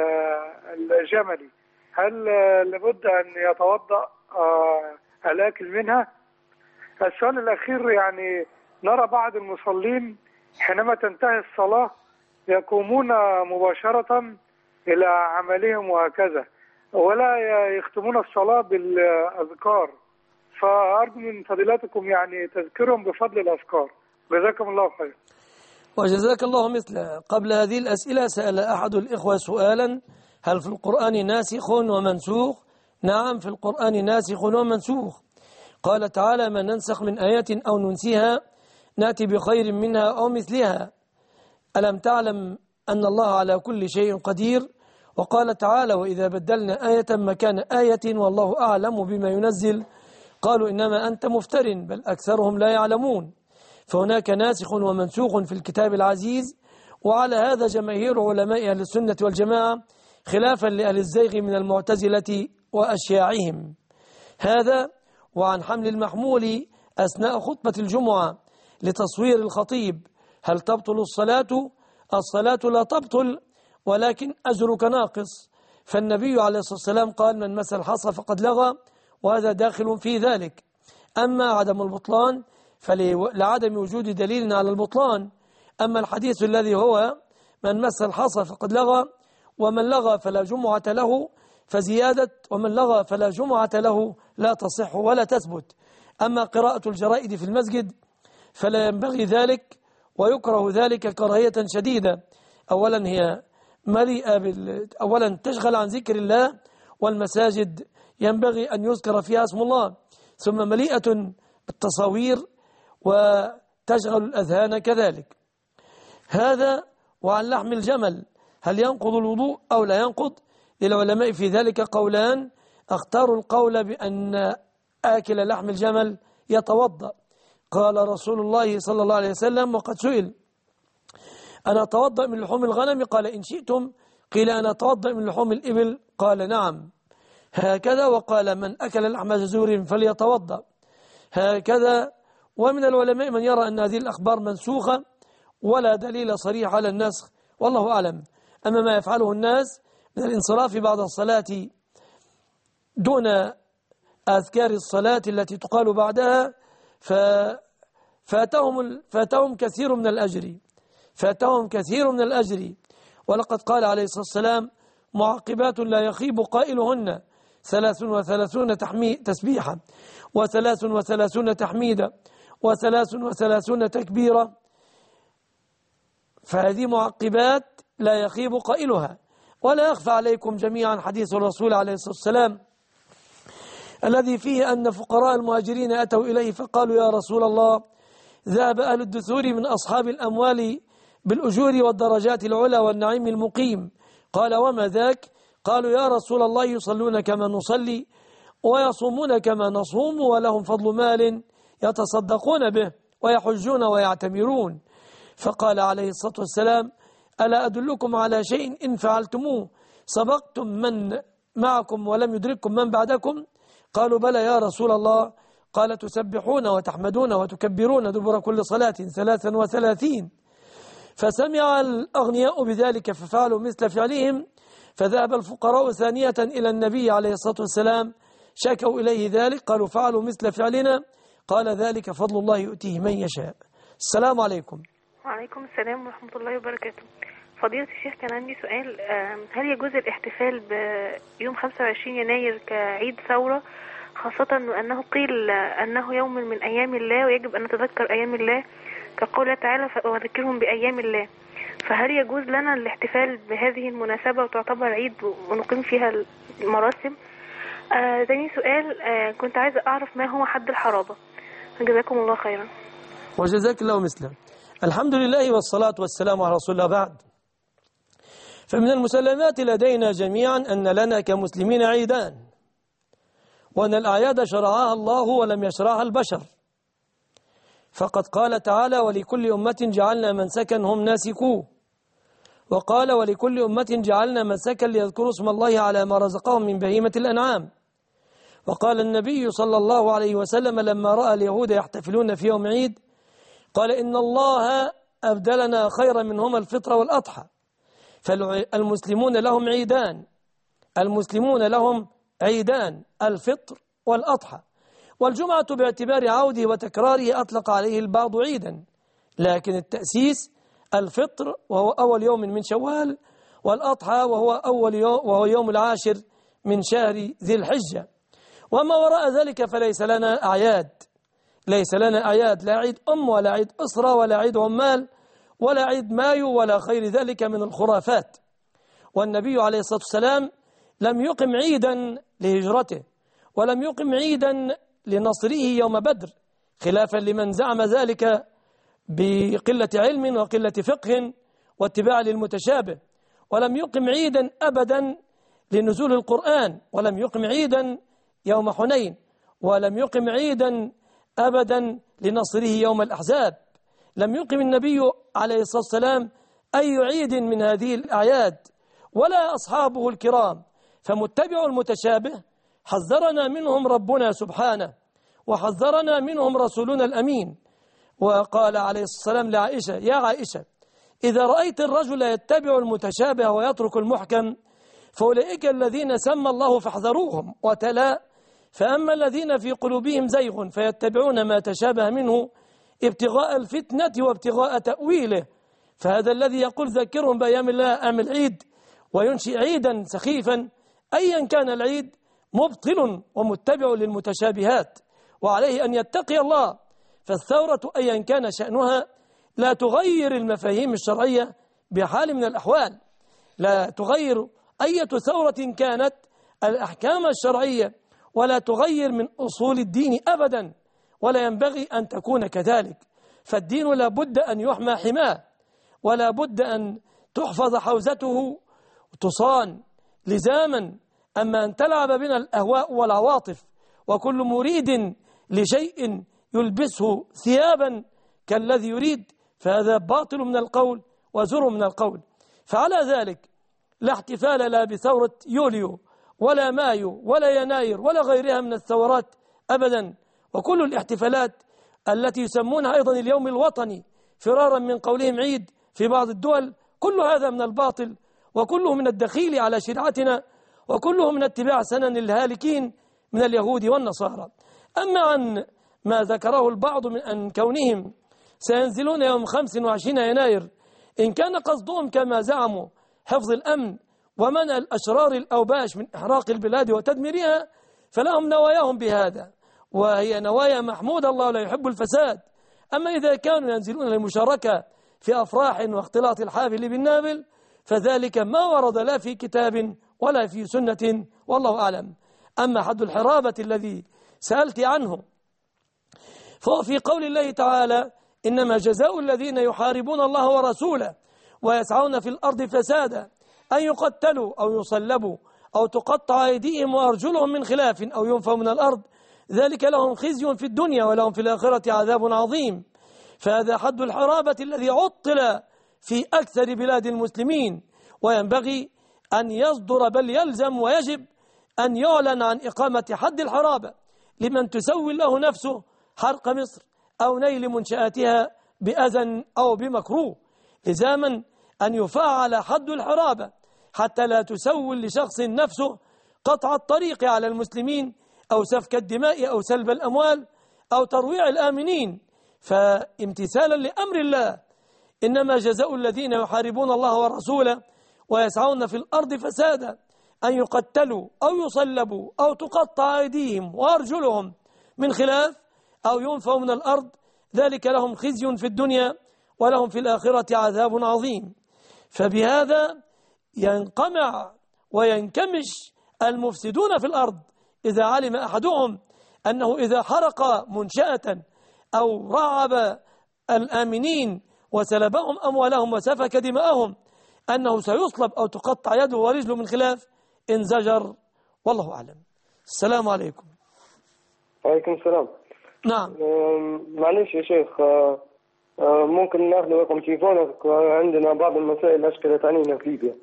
الجملي هل لابد أن يتوضأ الأكل منها؟ السؤال الأخير يعني نرى بعض المصلين حينما تنتهي الصلاة يقومون مباشرة إلى عملهم وهكذا ولا يختمون الصلاة بالأذكار فأرجو من فضيلتكم يعني تذكرهم بفضل الأذكار. جزاكم الله خير. وجزاك الله مثله. قبل هذه الأسئلة سأل أحد الإخوة سؤالا هل في القرآن ناسخ ومنسوخ؟ نعم في القرآن ناسخ ومنسوخ. قال تعالى ما ننسخ من آية أو ننسيها نأتي بخير منها أو مثلها ألم تعلم أن الله على كل شيء قدير. وقال تعالى وإذا بدلنا آية مكان آية والله أعلم بما ينزل قالوا إنما أنت مفتر بل أكثرهم لا يعلمون. فهناك ناسخ ومنسوخ في الكتاب العزيز. وعلى هذا جماهير علماء أهل السنة والجماعة خلافا لأهل الزيغ من المعتزلة وأشياعهم. هذا وعن حمل المحمول أثناء خطبة الجمعة لتصوير الخطيب هل تبطل الصلاة؟ الصلاة لا تبطل ولكن أجرك ناقص. فالنبي عليه الصلاة والسلام قال من مس الحصى فقد لغى وهذا داخل في ذلك. أما عدم البطلان فلعدم وجود دليل على البطلان. أما الحديث الذي هو من مس الحصى فقد لغى ومن لغى فلا جمعة له فزيادة ومن لغى فلا جمعة له لا تصح ولا تثبت. أما قراءة الجرائد في المسجد فلا ينبغي ذلك ويكره ذلك كراهية شديدة. أولا هي مليئة أولا تشغل عن ذكر الله، والمساجد ينبغي أن يذكر فيها اسم الله، ثم مليئة بالتصاوير وتشغل الأذهان كذلك. هذا. وعن لحم الجمل هل ينقض الوضوء أو لا ينقض؟ للعلماء في ذلك قولان، اختاروا القول بأن آكل لحم الجمل يتوضأ. قال رسول الله صلى الله عليه وسلم وقد سئل: أنا أتوضأ من لحوم الغنم؟ قال: إن شئتم. قيل: أنا أتوضأ من لحوم الإبل؟ قال: نعم. هكذا. وقال: من أكل لحم جزور فليتوضأ. هكذا. ومن العلماء من يرى أن هذه الأخبار منسوخة ولا دليل صريح على النسخ، والله أعلم. أما ما يفعله الناس من الانصراف بعد الصلاة دون أذكار الصلاة التي تقال بعدها فاتهم كثير من الأجر، فاتهم كثير من الأجر. ولقد قال عليه الصلاة والسلام: معقبات لا يخيب قائلهن 33 تسبيحة، 33 تحميدة، 33 تكبيرة. فهذه معقبات لا يخيب قائلها. ولا يخفى عليكم جميعا حديث الرسول عليه الصلاة والسلام الذي فيه أن فقراء المهاجرين أتوا إليه فقالوا: يا رسول الله، ذهب أهل الدثور من أصحاب الأموال بالأجور والدرجات العلى والنعيم المقيم. قال: وما ذاك؟ قالوا: يا رسول الله، يصلون كما نصلي ويصومون كما نصوم ولهم فضل مال يتصدقون به ويحجون ويعتمرون. فقال عليه الصلاة والسلام: ألا أدلكم على شيء إن فعلتموه سبقتم من معكم ولم يدرككم من بعدكم؟ قالوا: بلى يا رسول الله. قال: تسبحون وتحمدون وتكبرون دبر كل صلاة 33. فسمع الأغنياء بذلك ففعلوا مثل فعلهم، فذهب الفقراء ثانية إلى النبي عليه الصلاة والسلام شكوا إليه ذلك، قالوا: فعلوا مثل فعلنا. قال: ذلك فضل الله يؤتيه من يشاء. السلام عليكم. وعليكم السلام ورحمة الله وبركاته. فضيلة الشيخ، كان عندي سؤال: هل يجوز الاحتفال بيوم 25 يناير كعيد ثورة، خاصة أنه قيل أنه يوم من أيام الله ويجب أن نتذكر أيام الله كقوله تعالى: وذكرهم بأيام الله؟ فهل يجوز لنا الاحتفال بهذه المناسبة وتعتبر عيد ونقيم فيها المراسم؟ ثاني سؤال: كنت عايزة أعرف ما هو حد الحرابة؟ جزاكم الله خيرا. وجزاك الله مثله. الحمد لله والصلاة والسلام على رسول الله. بعد، فمن المسلمات لدينا جميعا أن لنا كمسلمين عيدان، وأن الأعياد شرعها الله ولم يشرعها البشر. فقد قال تعالى: ولكل أمة جعلنا منسكا هم ناسكوه. وقال: ولكل أمة جعلنا منسكا ليذكروا اسم الله على ما رزقهم من بهيمة الأنعام. وقال النبي صلى الله عليه وسلم لما رأى اليهود يحتفلون في يوم عيد قال: إن الله أبدلنا خيرا منهما الفطر والأضحى. فالمسلمون لهم عيدان، المسلمون لهم عيدان، الفطر والأضحى. والجمعة باعتبار عوده وتكراره أطلق عليه البعض عيدا، لكن التأسيس الفطر وهو أول يوم من شوال، والأضحى وهو يوم العاشر من شهر ذي الحجة. وما وراء ذلك فليس لنا أعياد، ليس لنا أعياد، لا عيد ولا عيد أسرة ولا عيد عمال ولا عيد مايو ولا خير ذلك من الخرافات. والنبي عليه الصلاة والسلام لم يقم عيدا لهجرته، ولم يقم عيدا لنصره يوم بدر، خلافا لمن زعم ذلك بقلة علم وقلة فقه واتباع للمتشابه. ولم يقم عيدا أبدا لنزول القرآن، ولم يقم عيدا يوم حنين، ولم يقم عيدا أبدا لنصره يوم الأحزاب. لم يقم النبي عليه الصلاة والسلام أي عيد من هذه الأعياد ولا أصحابه الكرام. فمتبع المتشابه حذرنا منهم ربنا سبحانه، وحذرنا منهم رسولنا الأمين. وقال عليه الصلاة والسلام لعائشة: يا عائشة، إذا رأيت الرجل يتبع المتشابه ويترك المحكم فأولئك الذين سمى الله فاحذروهم. وتلا: فأما الذين في قلوبهم زيغ فيتبعون ما تشابه منه ابتغاء الفتنة وابتغاء تأويله. فهذا الذي يقول ذكرهم بأيام الله أعمل عيد وينشئ عيدا سخيفا أيا كان العيد مبطل ومتبع للمتشابهات، وعليه أن يتقي الله. فالثورة أيا كان شأنها لا تغير المفاهيم الشرعية بحال من الأحوال. لا تغير أي ثورة كانت الأحكام الشرعية، ولا تغير من أصول الدين أبدا، ولا ينبغي أن تكون كذلك. فالدين لا بد أن يحمى حماه، ولا بد أن تحفظ حوزته وتصان لزاما. أما أن تلعب بنا الأهواء والعواطف، وكل مريد لشيء يلبسه ثيابا كالذي يريد، فهذا باطل من القول وزر من القول. فعلى ذلك لا احتفال لا بثورة يوليو ولا مايو ولا يناير ولا غيرها من الثورات أبدا. وكل الاحتفالات التي يسمونها أيضا اليوم الوطني فرارا من قولهم عيد في بعض الدول، كل هذا من الباطل، وكله من الدخيل على شرعتنا، وكله من اتباع سنن الهالكين من اليهود والنصارى. أما عن ما ذكره البعض من أن كونهم سينزلون يوم 25 يناير إن كان قصدهم كما زعموا حفظ الأمن ومنع الأشرار الأوباش من إحراق البلاد وتدميرها، فلهم نواياهم بهذا، وهي نوايا محمود، الله لا يحب الفساد. أما إذا كانوا ينزلون للمشاركة في أفراح واختلاط الحافل بالنابل، فذلك ما ورد لا في كتاب ولا في سنة، والله أعلم. أما حد الحرابة الذي سألت عنه فهو في قول الله تعالى: إنما جزاء الذين يحاربون الله ورسوله ويسعون في الأرض فسادا أن يقتلوا أو يصلبوا أو تقطع أيديهم وأرجلهم من خلاف أو ينفوا من الأرض، ذلك لهم خزي في الدنيا ولهم في الآخرة عذاب عظيم. فهذا حد الحرابة الذي عطل في أكثر بلاد المسلمين، وينبغي أن يصدر بل يلزم ويجب أن يعلن عن إقامة حد الحرابة لمن تسوي له نفسه حرق مصر أو نيل منشآتها بأذى أو بمكروه، لزاما أن يفعل حد الحرابة حتى لا تسول لشخص نفسه قطع الطريق على المسلمين أو سفك الدماء أو سلب الأموال أو ترويع الآمنين. فامتثالا لأمر الله: إنما جزاء الذين يحاربون الله ورسوله ويسعون في الأرض فسادا أن يقتلوا أو يصلبوا أو تقطع أيديهم وأرجلهم من خلاف أو ينفوا من الأرض، ذلك لهم خزي في الدنيا ولهم في الآخرة عذاب عظيم. فبهذا ينقمع وينكمش المفسدون في الأرض إذا علم أحدهم أنه إذا حرق منشأة أو رعب الآمنين وسلبهم أموالهم وسفك دماءهم أنه سيصلب أو تقطع يده ورجله من خلاف، انزجر، والله أعلم. السلام عليكم. وعليكم السلام. نعم. معلش يا شيخ، ممكن ناخذ رقم تليفونك؟ عندنا بعض المسائل أشكلت علينا في ليبيا.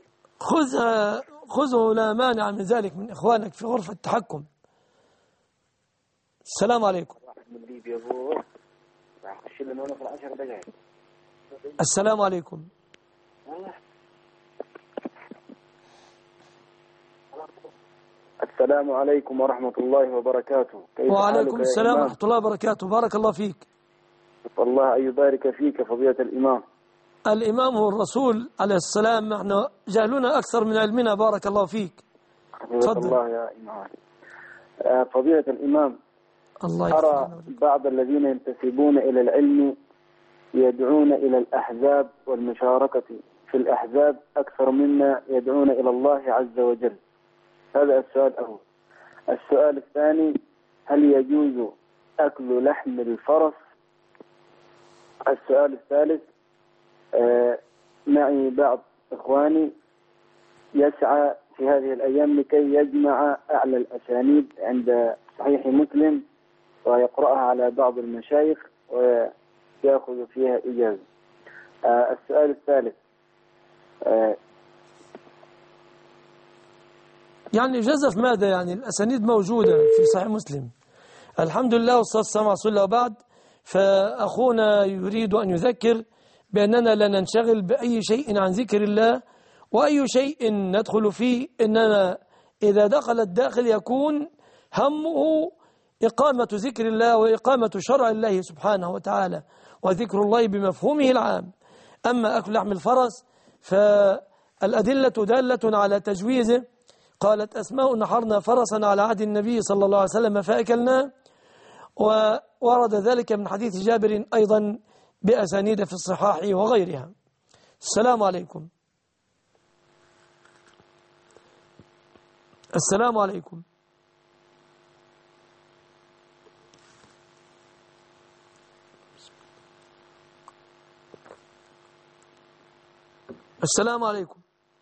خذه، لا مانع من ذلك من إخوانك في غرفة التحكم. السلام عليكم. السلام عليكم. السلام عليكم ورحمة الله وبركاته. وعليكم السلام ورحمة الله وبركاته. بارك الله فيك. الله أن يبارك فيك فضيلة الإمام. الإمام هو الرسول عليه السلام، نحن جهلنا أكثر من علمنا. بارك الله فيك. تفضل. الله يا إمام. فضيلة الإمام، أرى بعض الذين ينتسبون إلى العلم يدعون إلى الأحزاب والمشاركة في الأحزاب أكثر مما يدعون إلى الله عز وجل. هذا السؤال الأول. السؤال الثاني: هل يجوز أكل لحم الفرس؟ السؤال الثالث: معي بعض إخواني يسعى في هذه الأيام لكي يجمع أعلى الأسانيد عند صحيح مسلم ويقرأها على بعض المشايخ ويأخذ فيها إجازة. السؤال الثالث: يعني جزف ماذا؟ يعني الأسانيد موجودة في صحيح مسلم الحمد لله والصلاة والسلام على رسول الله. وبعد، فأخونا يريد أن يذكر بأننا لا ننشغل بأي شيء عن ذكر الله، وأي شيء ندخل فيه إننا إذا دخل الداخل يكون همه إقامة ذكر الله وإقامة شرع الله سبحانه وتعالى وذكر الله بمفهومه العام. أما أكل لحم الفرس فالأدلة دالة على تجويزه. قالت أسماء: نحرنا فرسا على عهد النبي صلى الله عليه وسلم فأكلناه، وورد ذلك من حديث جابر أيضا بأسانيد في الصحاح وغيرها. السلام عليكم. السلام عليكم. السلام عليكم.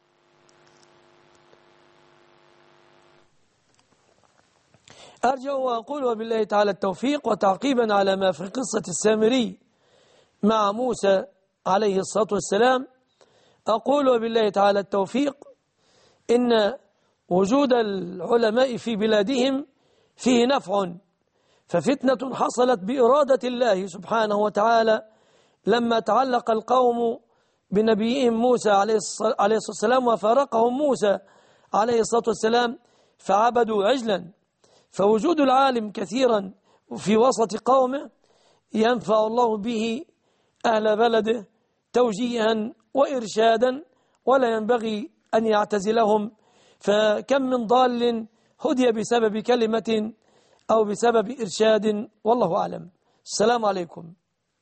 أرجع وأقول وبالله تعالى التوفيق. وتعقيبا على ما في قصة السامري مع موسى عليه الصلاة والسلام، أقول وبالله تعالى التوفيق إن وجود العلماء في بلادهم فيه نفع، ففتنة حصلت بإرادة الله سبحانه وتعالى لما تعلق القوم بنبيهم موسى عليه الصلاة والسلام، وفارقهم موسى عليه الصلاة والسلام فعبدوا عجلا. فوجود العالم كثيرا في وسط قومه ينفع الله به أهل بلده توجيها وإرشادا، ولا ينبغي أن يعتزلهم، فكم من ضال هدي بسبب كلمة أو بسبب إرشاد، والله أعلم. السلام عليكم.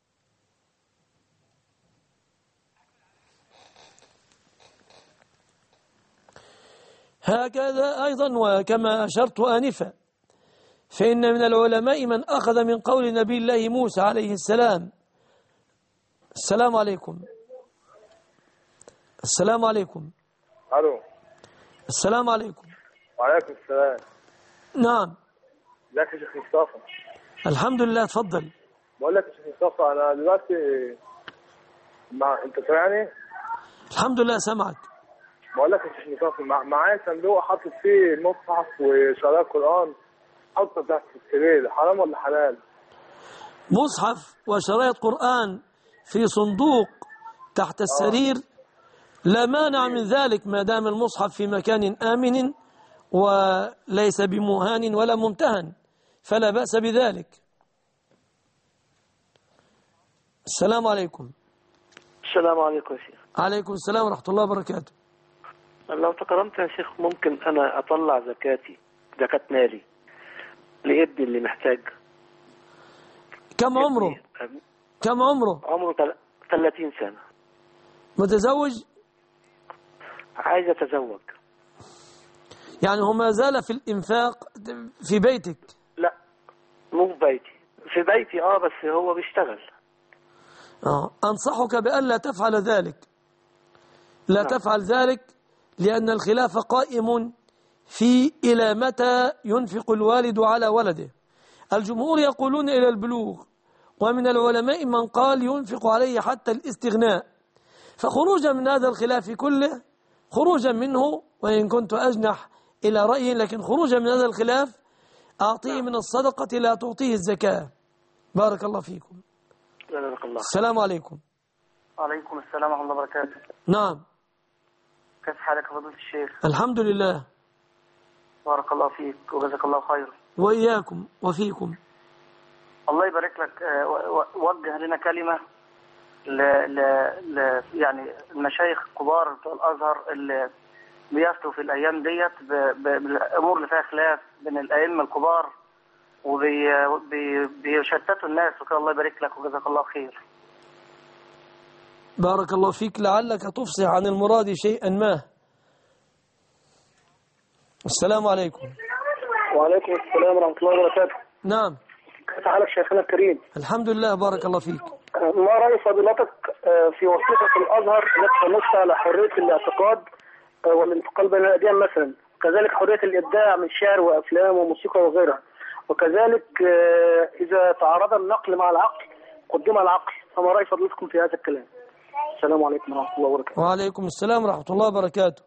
هكذا أيضا وكما أشرت آنفا، فإن من العلماء من أخذ من قول نبي الله موسى عليه السلام. السلام عليكم. السلام عليكم. الو. السلام عليكم. وعليكم السلام. نعم. ازيك يا شيخ مصطفى؟ الحمد لله، اتفضل. بقول لك يا شيخ مصطفى، انا دلوقتي انت سامعني؟ الحمد لله سامعك. بقول لك يا شيخ مصطفى، معايا صندوق حاطط فيه المصحف وشرايط قرآن، حاطه تحت السرير، حرام ولا حلال؟ مصحف وشرايط قرآن في صندوق تحت السرير لا مانع من ذلك، ما دام المصحف في مكان آمن وليس بمهان ولا ممتهن، فلا بأس بذلك. السلام عليكم. السلام عليكم يا شيخ. عليكم السلام ورحمة الله وبركاته. لو تكرمت يا شيخ، ممكن أنا أطلع زكاة مالي لابني اللي محتاج. كم عمره؟ كم عمره؟ عمره 30 سنة. متزوج؟ عايز أتزوج. يعني هو ما زال في الإنفاق في بيتك؟ لا، مو في بيتي، في بيتي بس هو بيشتغل. أنصحك بأن لا تفعل ذلك، لا تفعل ذلك، لأن الخلاف قائم في إلى متى ينفق الوالد على ولده. الجمهور يقولون إلى البلوغ، ومن العلماء من قال ينفق عليه حتى الاستغناء. فخروجا من هذا الخلاف كله، خروجا منه، وإن كنت أجنح إلى رأيه، لكن خروجا من هذا الخلاف أعطيه من الصدقة لا تعطيه الزكاة. بارك الله فيكم. بارك الله. السلام عليكم. وعليكم السلام ورحمة الله وبركاته. نعم. كيف حالك يا فضيلة الشيخ؟ الحمد لله. بارك الله فيك وجزاك الله خير. وإياكم وفيكم. الله يبارك لك. وجه لنا كلمة يعني المشايخ الكبار بتوع الأزهر اللي بيفتوا في الأيام ديت بالأمور اللي فيها خلاف بين الأئمة الكبار، وبيشتتوا الناس وكده. الله يبارك لك وجزاك الله خير. بارك الله فيك. لعلك تفصح عن المراد شيئا ما. السلام عليكم. وعليكم السلام ورحمة الله وبركاته. نعم. كيف حالك شيخنا الكريم؟ الحمد لله، بارك الله فيك. ما رأي فضيلتك في وثيقة الأزهر التي تنص على حرية الاعتقاد والانتقال بين الأديان مثلا، كذلك حرية الإبداع من شعر وأفلام وموسيقى وغيرها، وكذلك إذا تعارض النقل مع العقل قدم العقل، فما رأي فضيلتكم في هذا الكلام؟ السلام عليكم ورحمة الله وبركاته. وعليكم السلام ورحمة الله وبركاته.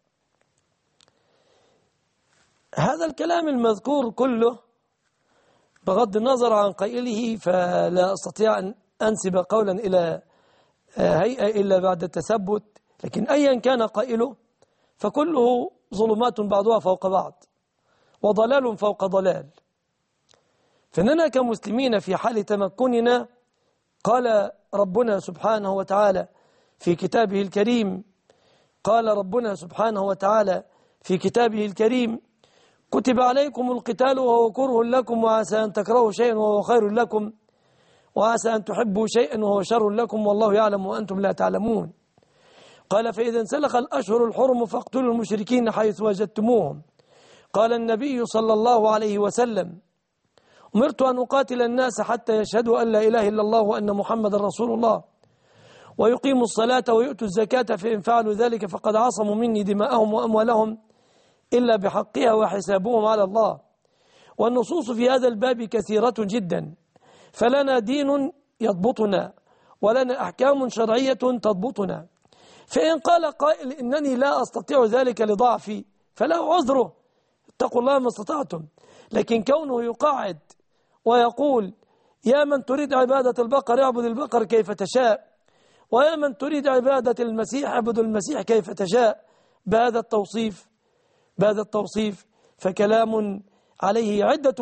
هذا الكلام المذكور كله بغض النظر عن قائله، فلا أستطيع أن أنسب قولا إلى هيئة إلا بعد التثبت، لكن أيا كان قائله فكله ظلمات بعضها فوق بعض وضلال فوق ضلال. فإننا كمسلمين في حال تمكننا، قال ربنا سبحانه وتعالى في كتابه الكريم، قال ربنا سبحانه وتعالى في كتابه الكريم: كتب عليكم القتال وهو كره لكم، وعسى أن تكرهوا شيئا وهو خير لكم، وعسى أن تحبوا شيئا وهو شر لكم، والله يعلم وأنتم لا تعلمون. قال: فإذا انسلخ الأشهر الحرم فاقتلوا المشركين حيث وجدتموهم قال النبي صلى الله عليه وسلم: أمرت أن أقاتل الناس حتى يشهدوا أن لا إله إلا الله وأن محمد رسول الله ويقيموا الصلاة ويؤتوا الزكاة، فإن فعلوا ذلك فقد عصموا مني دماءهم وأموالهم إلا بحقها وحسابهم على الله. والنصوص في هذا الباب كثيرة جدا، فلنا دين يضبطنا ولنا أحكام شرعية تضبطنا. فإن قال قائل إنني لا أستطيع ذلك لضعفي فلا عذره، اتقوا الله ما استطعتم. لكن كونه يقاعد ويقول: يا من تريد عبادة البقر اعبد البقر كيف تشاء، ويا من تريد عبادة المسيح اعبد المسيح كيف تشاء، بهذا التوصيف فكلام عليه عدة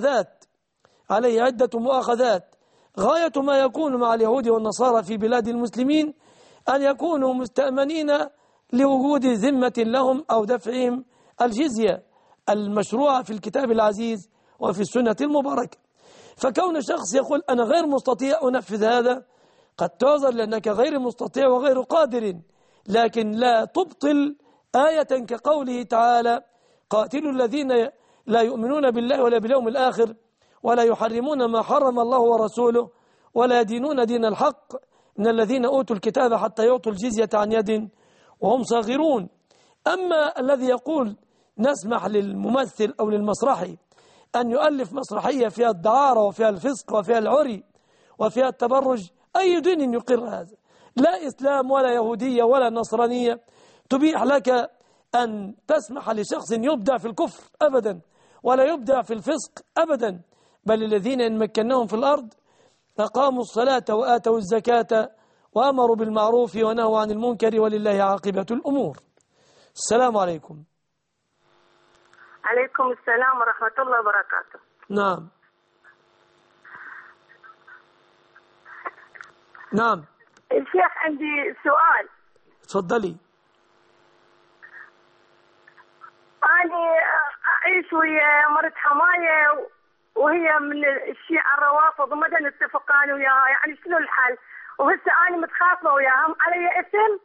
مؤاخذات. غاية ما يكون مع اليهود والنصارى في بلاد المسلمين أن يكونوا مستأمنين لوجود ذمة لهم أو دفعهم الجزية المشروعة في الكتاب العزيز وفي السنة المباركة. فكون شخص يقول أنا غير مستطيع أنفذ هذا قد تعذر لأنك غير مستطيع وغير قادر، لكن لا تبطل آية كقوله تعالى: قاتلوا الذين لا يؤمنون بالله ولا باليوم الآخر ولا يحرمون ما حرم الله ورسوله ولا يدينون دين الحق من الذين أوتوا الكتاب حتى يعطوا الجزية عن يد وهم صاغرون. أما الذي يقول نسمح للممثل أو للمسرحي أن يؤلف مسرحية فيها الدعارة وفيها الفسق وفيها العري وفيها التبرج، أي دين يقر هذا؟ لا إسلام ولا يهودية ولا نصرانية تبيح لك أن تسمح لشخص يبدع في الكفر أبدا ولا يبدع في الفسق أبدا، بل الذين إن مكناهم في الأرض أقاموا الصلاة وآتوا الزكاة وأمروا بالمعروف ونهوا عن المنكر ولله عاقبة الأمور. السلام عليكم. عليكم السلام ورحمة الله وبركاته. نعم الشيخ عندي سؤال. تفضلي. أنا أعيش ويا مرت حماية وهي من الشيعة الروافض وما نتفق أنا وياها، يعني شنو الحل؟ وهسه أنا متخاصمة وياهم، علي اسم؟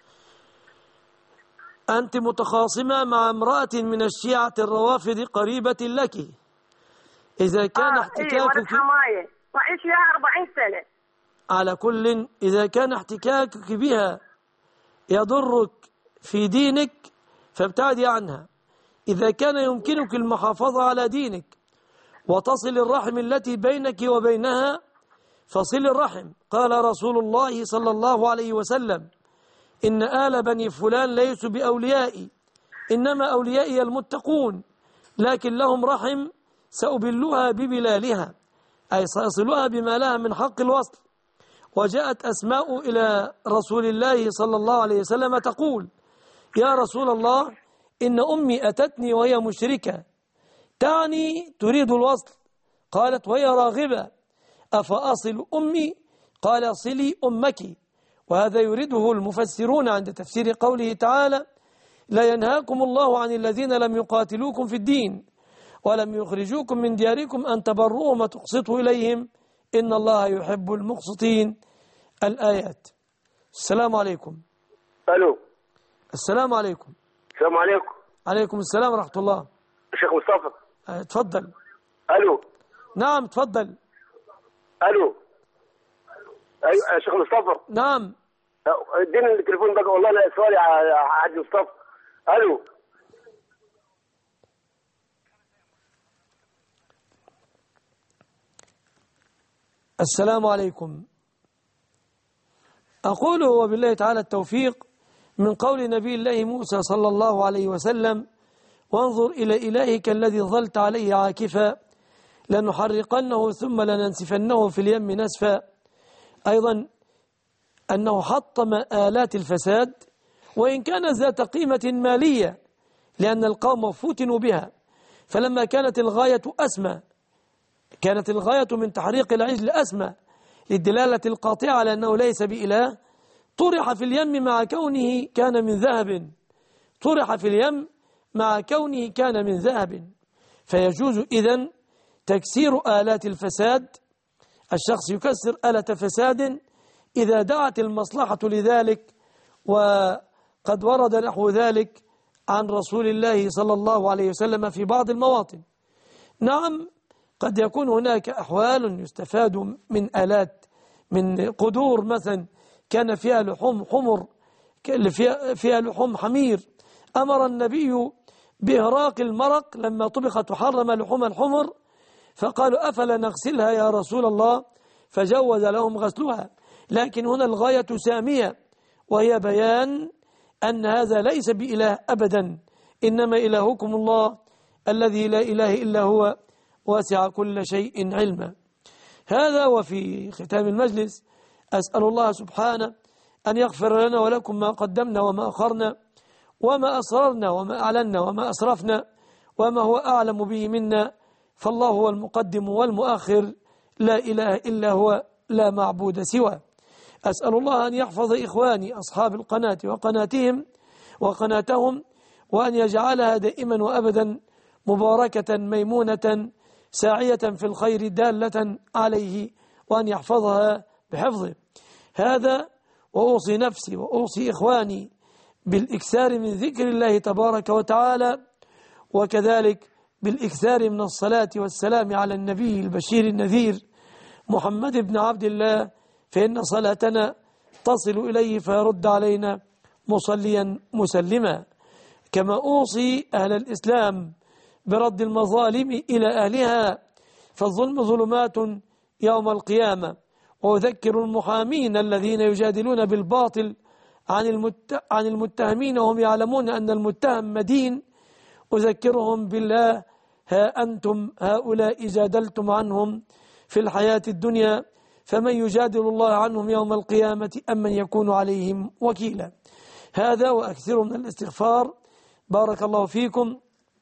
أنت متخاصمة مع امرأة من الشيعة الروافض قريبة لك. إذا كان احتكاكك مرت حماية وأعيش وياها 40 سنة. على كل، إذا كان احتكاكك بها يضرك في دينك فابتعدي عنها. إذا كان يمكنك المحافظة على دينك وتصل الرحم التي بينك وبينها فصل الرحم. قال رسول الله صلى الله عليه وسلم: إن آل بني فلان ليسوا بأوليائي، إنما أوليائي المتقون، لكن لهم رحم سأبلها ببلالها، أي سيصلها بما لها من حق الوصل. وجاءت أسماء إلى رسول الله صلى الله عليه وسلم تقول: يا رسول الله، إن أمي أتتني وهي مشركة، تعني تريد الوصل. قالت: وهي راغبة، أفأصل أمي؟ قال: صلي أمك. وهذا يريده المفسرون عند تفسير قوله تعالى: لا ينهاكم الله عن الذين لم يقاتلوكم في الدين ولم يخرجوكم من دياركم أن تبروهم وتقسطوا إليهم إن الله يحب المقسطين. الآيات. السلام عليكم. ألو. السلام عليكم. السلام عليكم. عليكم السلام ورحمة الله. الشيخ مصطفى. تفضل. ألو. نعم تفضل. ألو. أيوة يا شيخ مصطفى. نعم. اديني التليفون بقى، والله لا سؤالي يا حاج مصطفى. ألو. السلام عليكم. أقول وبالله تعالى التوفيق من قول نبي الله موسى صلى الله عليه وسلم: وانظر إلى إلهك الذي ظلت عليه عاكفا لنحرقنه ثم لننسفنه في اليم نسفا. أيضا أنه حطم آلات الفساد وإن كان ذات قيمة مالية، لأن القوم فتنوا بها، فلما كانت الغاية أسمى، كانت الغاية من تحريق العجل أسمى للدلالة القاطعة على أنه ليس بإله، طرح في اليم مع كونه كان من ذهب، طرح في اليم مع كونه كان من ذهب. فيجوز إذن تكسير آلات الفساد، الشخص يكسر آلة فساد إذا دعت المصلحة لذلك، وقد ورد نحو ذلك عن رسول الله صلى الله عليه وسلم في بعض المواطن. نعم، قد يكون هناك أحوال يستفاد من آلات، من قدور مثلا كان فيها لحوم حمر، فيها لحوم حمير، أمر النبي بإهراق المرق لما طبخت وحرم لحوم الحمر، فقالوا أفلا نغسلها يا رسول الله، فجوز لهم غسلها. لكن هنا الغاية سامية، وهي بيان أن هذا ليس بإله أبدا، إنما إلهكم الله الذي لا إله إلا هو واسع كل شيء علما. هذا. وفي ختام المجلس أسأل الله سبحانه أن يغفر لنا ولكم ما قدمنا وما أخرنا وما أسررنا وما أعلنا وما أسرفنا وما هو أعلم به منا، فالله هو المقدم والمؤخر، لا إله إلا هو، لا معبود سواه. أسأل الله أن يحفظ إخواني أصحاب القناة وقناتهم، وأن يجعلها دائما وأبدا مباركة ميمونة ساعية في الخير دالة عليه، وأن يحفظها بحفظه. هذا، وأوصي نفسي وأوصي إخواني بالإكثار من ذكر الله تبارك وتعالى، وكذلك بالإكثار من الصلاة والسلام على النبي البشير النذير محمد بن عبد الله، فإن صلاتنا تصل إليه فيرد علينا مصليا مسلما. كما أوصي أهل الإسلام برد المظالم إلى أهلها، فالظلم ظلمات يوم القيامة. وأذكر المحامين الذين يجادلون بالباطل عن المتهمين وهم يعلمون أن المتهم مدين، أذكرهم بالله: ها أنتم هؤلاء جادلتم عنهم في الحياة الدنيا، فمن يجادل الله عنهم يوم القيامة أم من يكون عليهم وكيلا. هذا، وأكثر من الاستغفار بارك الله فيكم،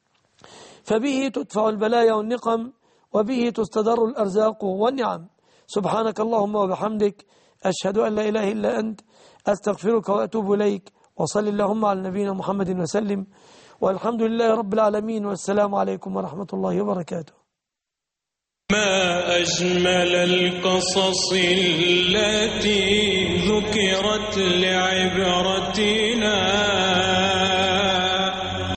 فبه تدفع البلايا والنقم، وبه تستدر الأرزاق والنعم. سبحانك اللهم وبحمدك، أشهد أن لا إله إلا أنت، أستغفرك وأتوب إليك، وصل اللهم على نبينا محمد وسلم، والحمد لله رب العالمين، والسلام عليكم ورحمة الله وبركاته. ما أجمل القصص التي ذكرت لعبرتنا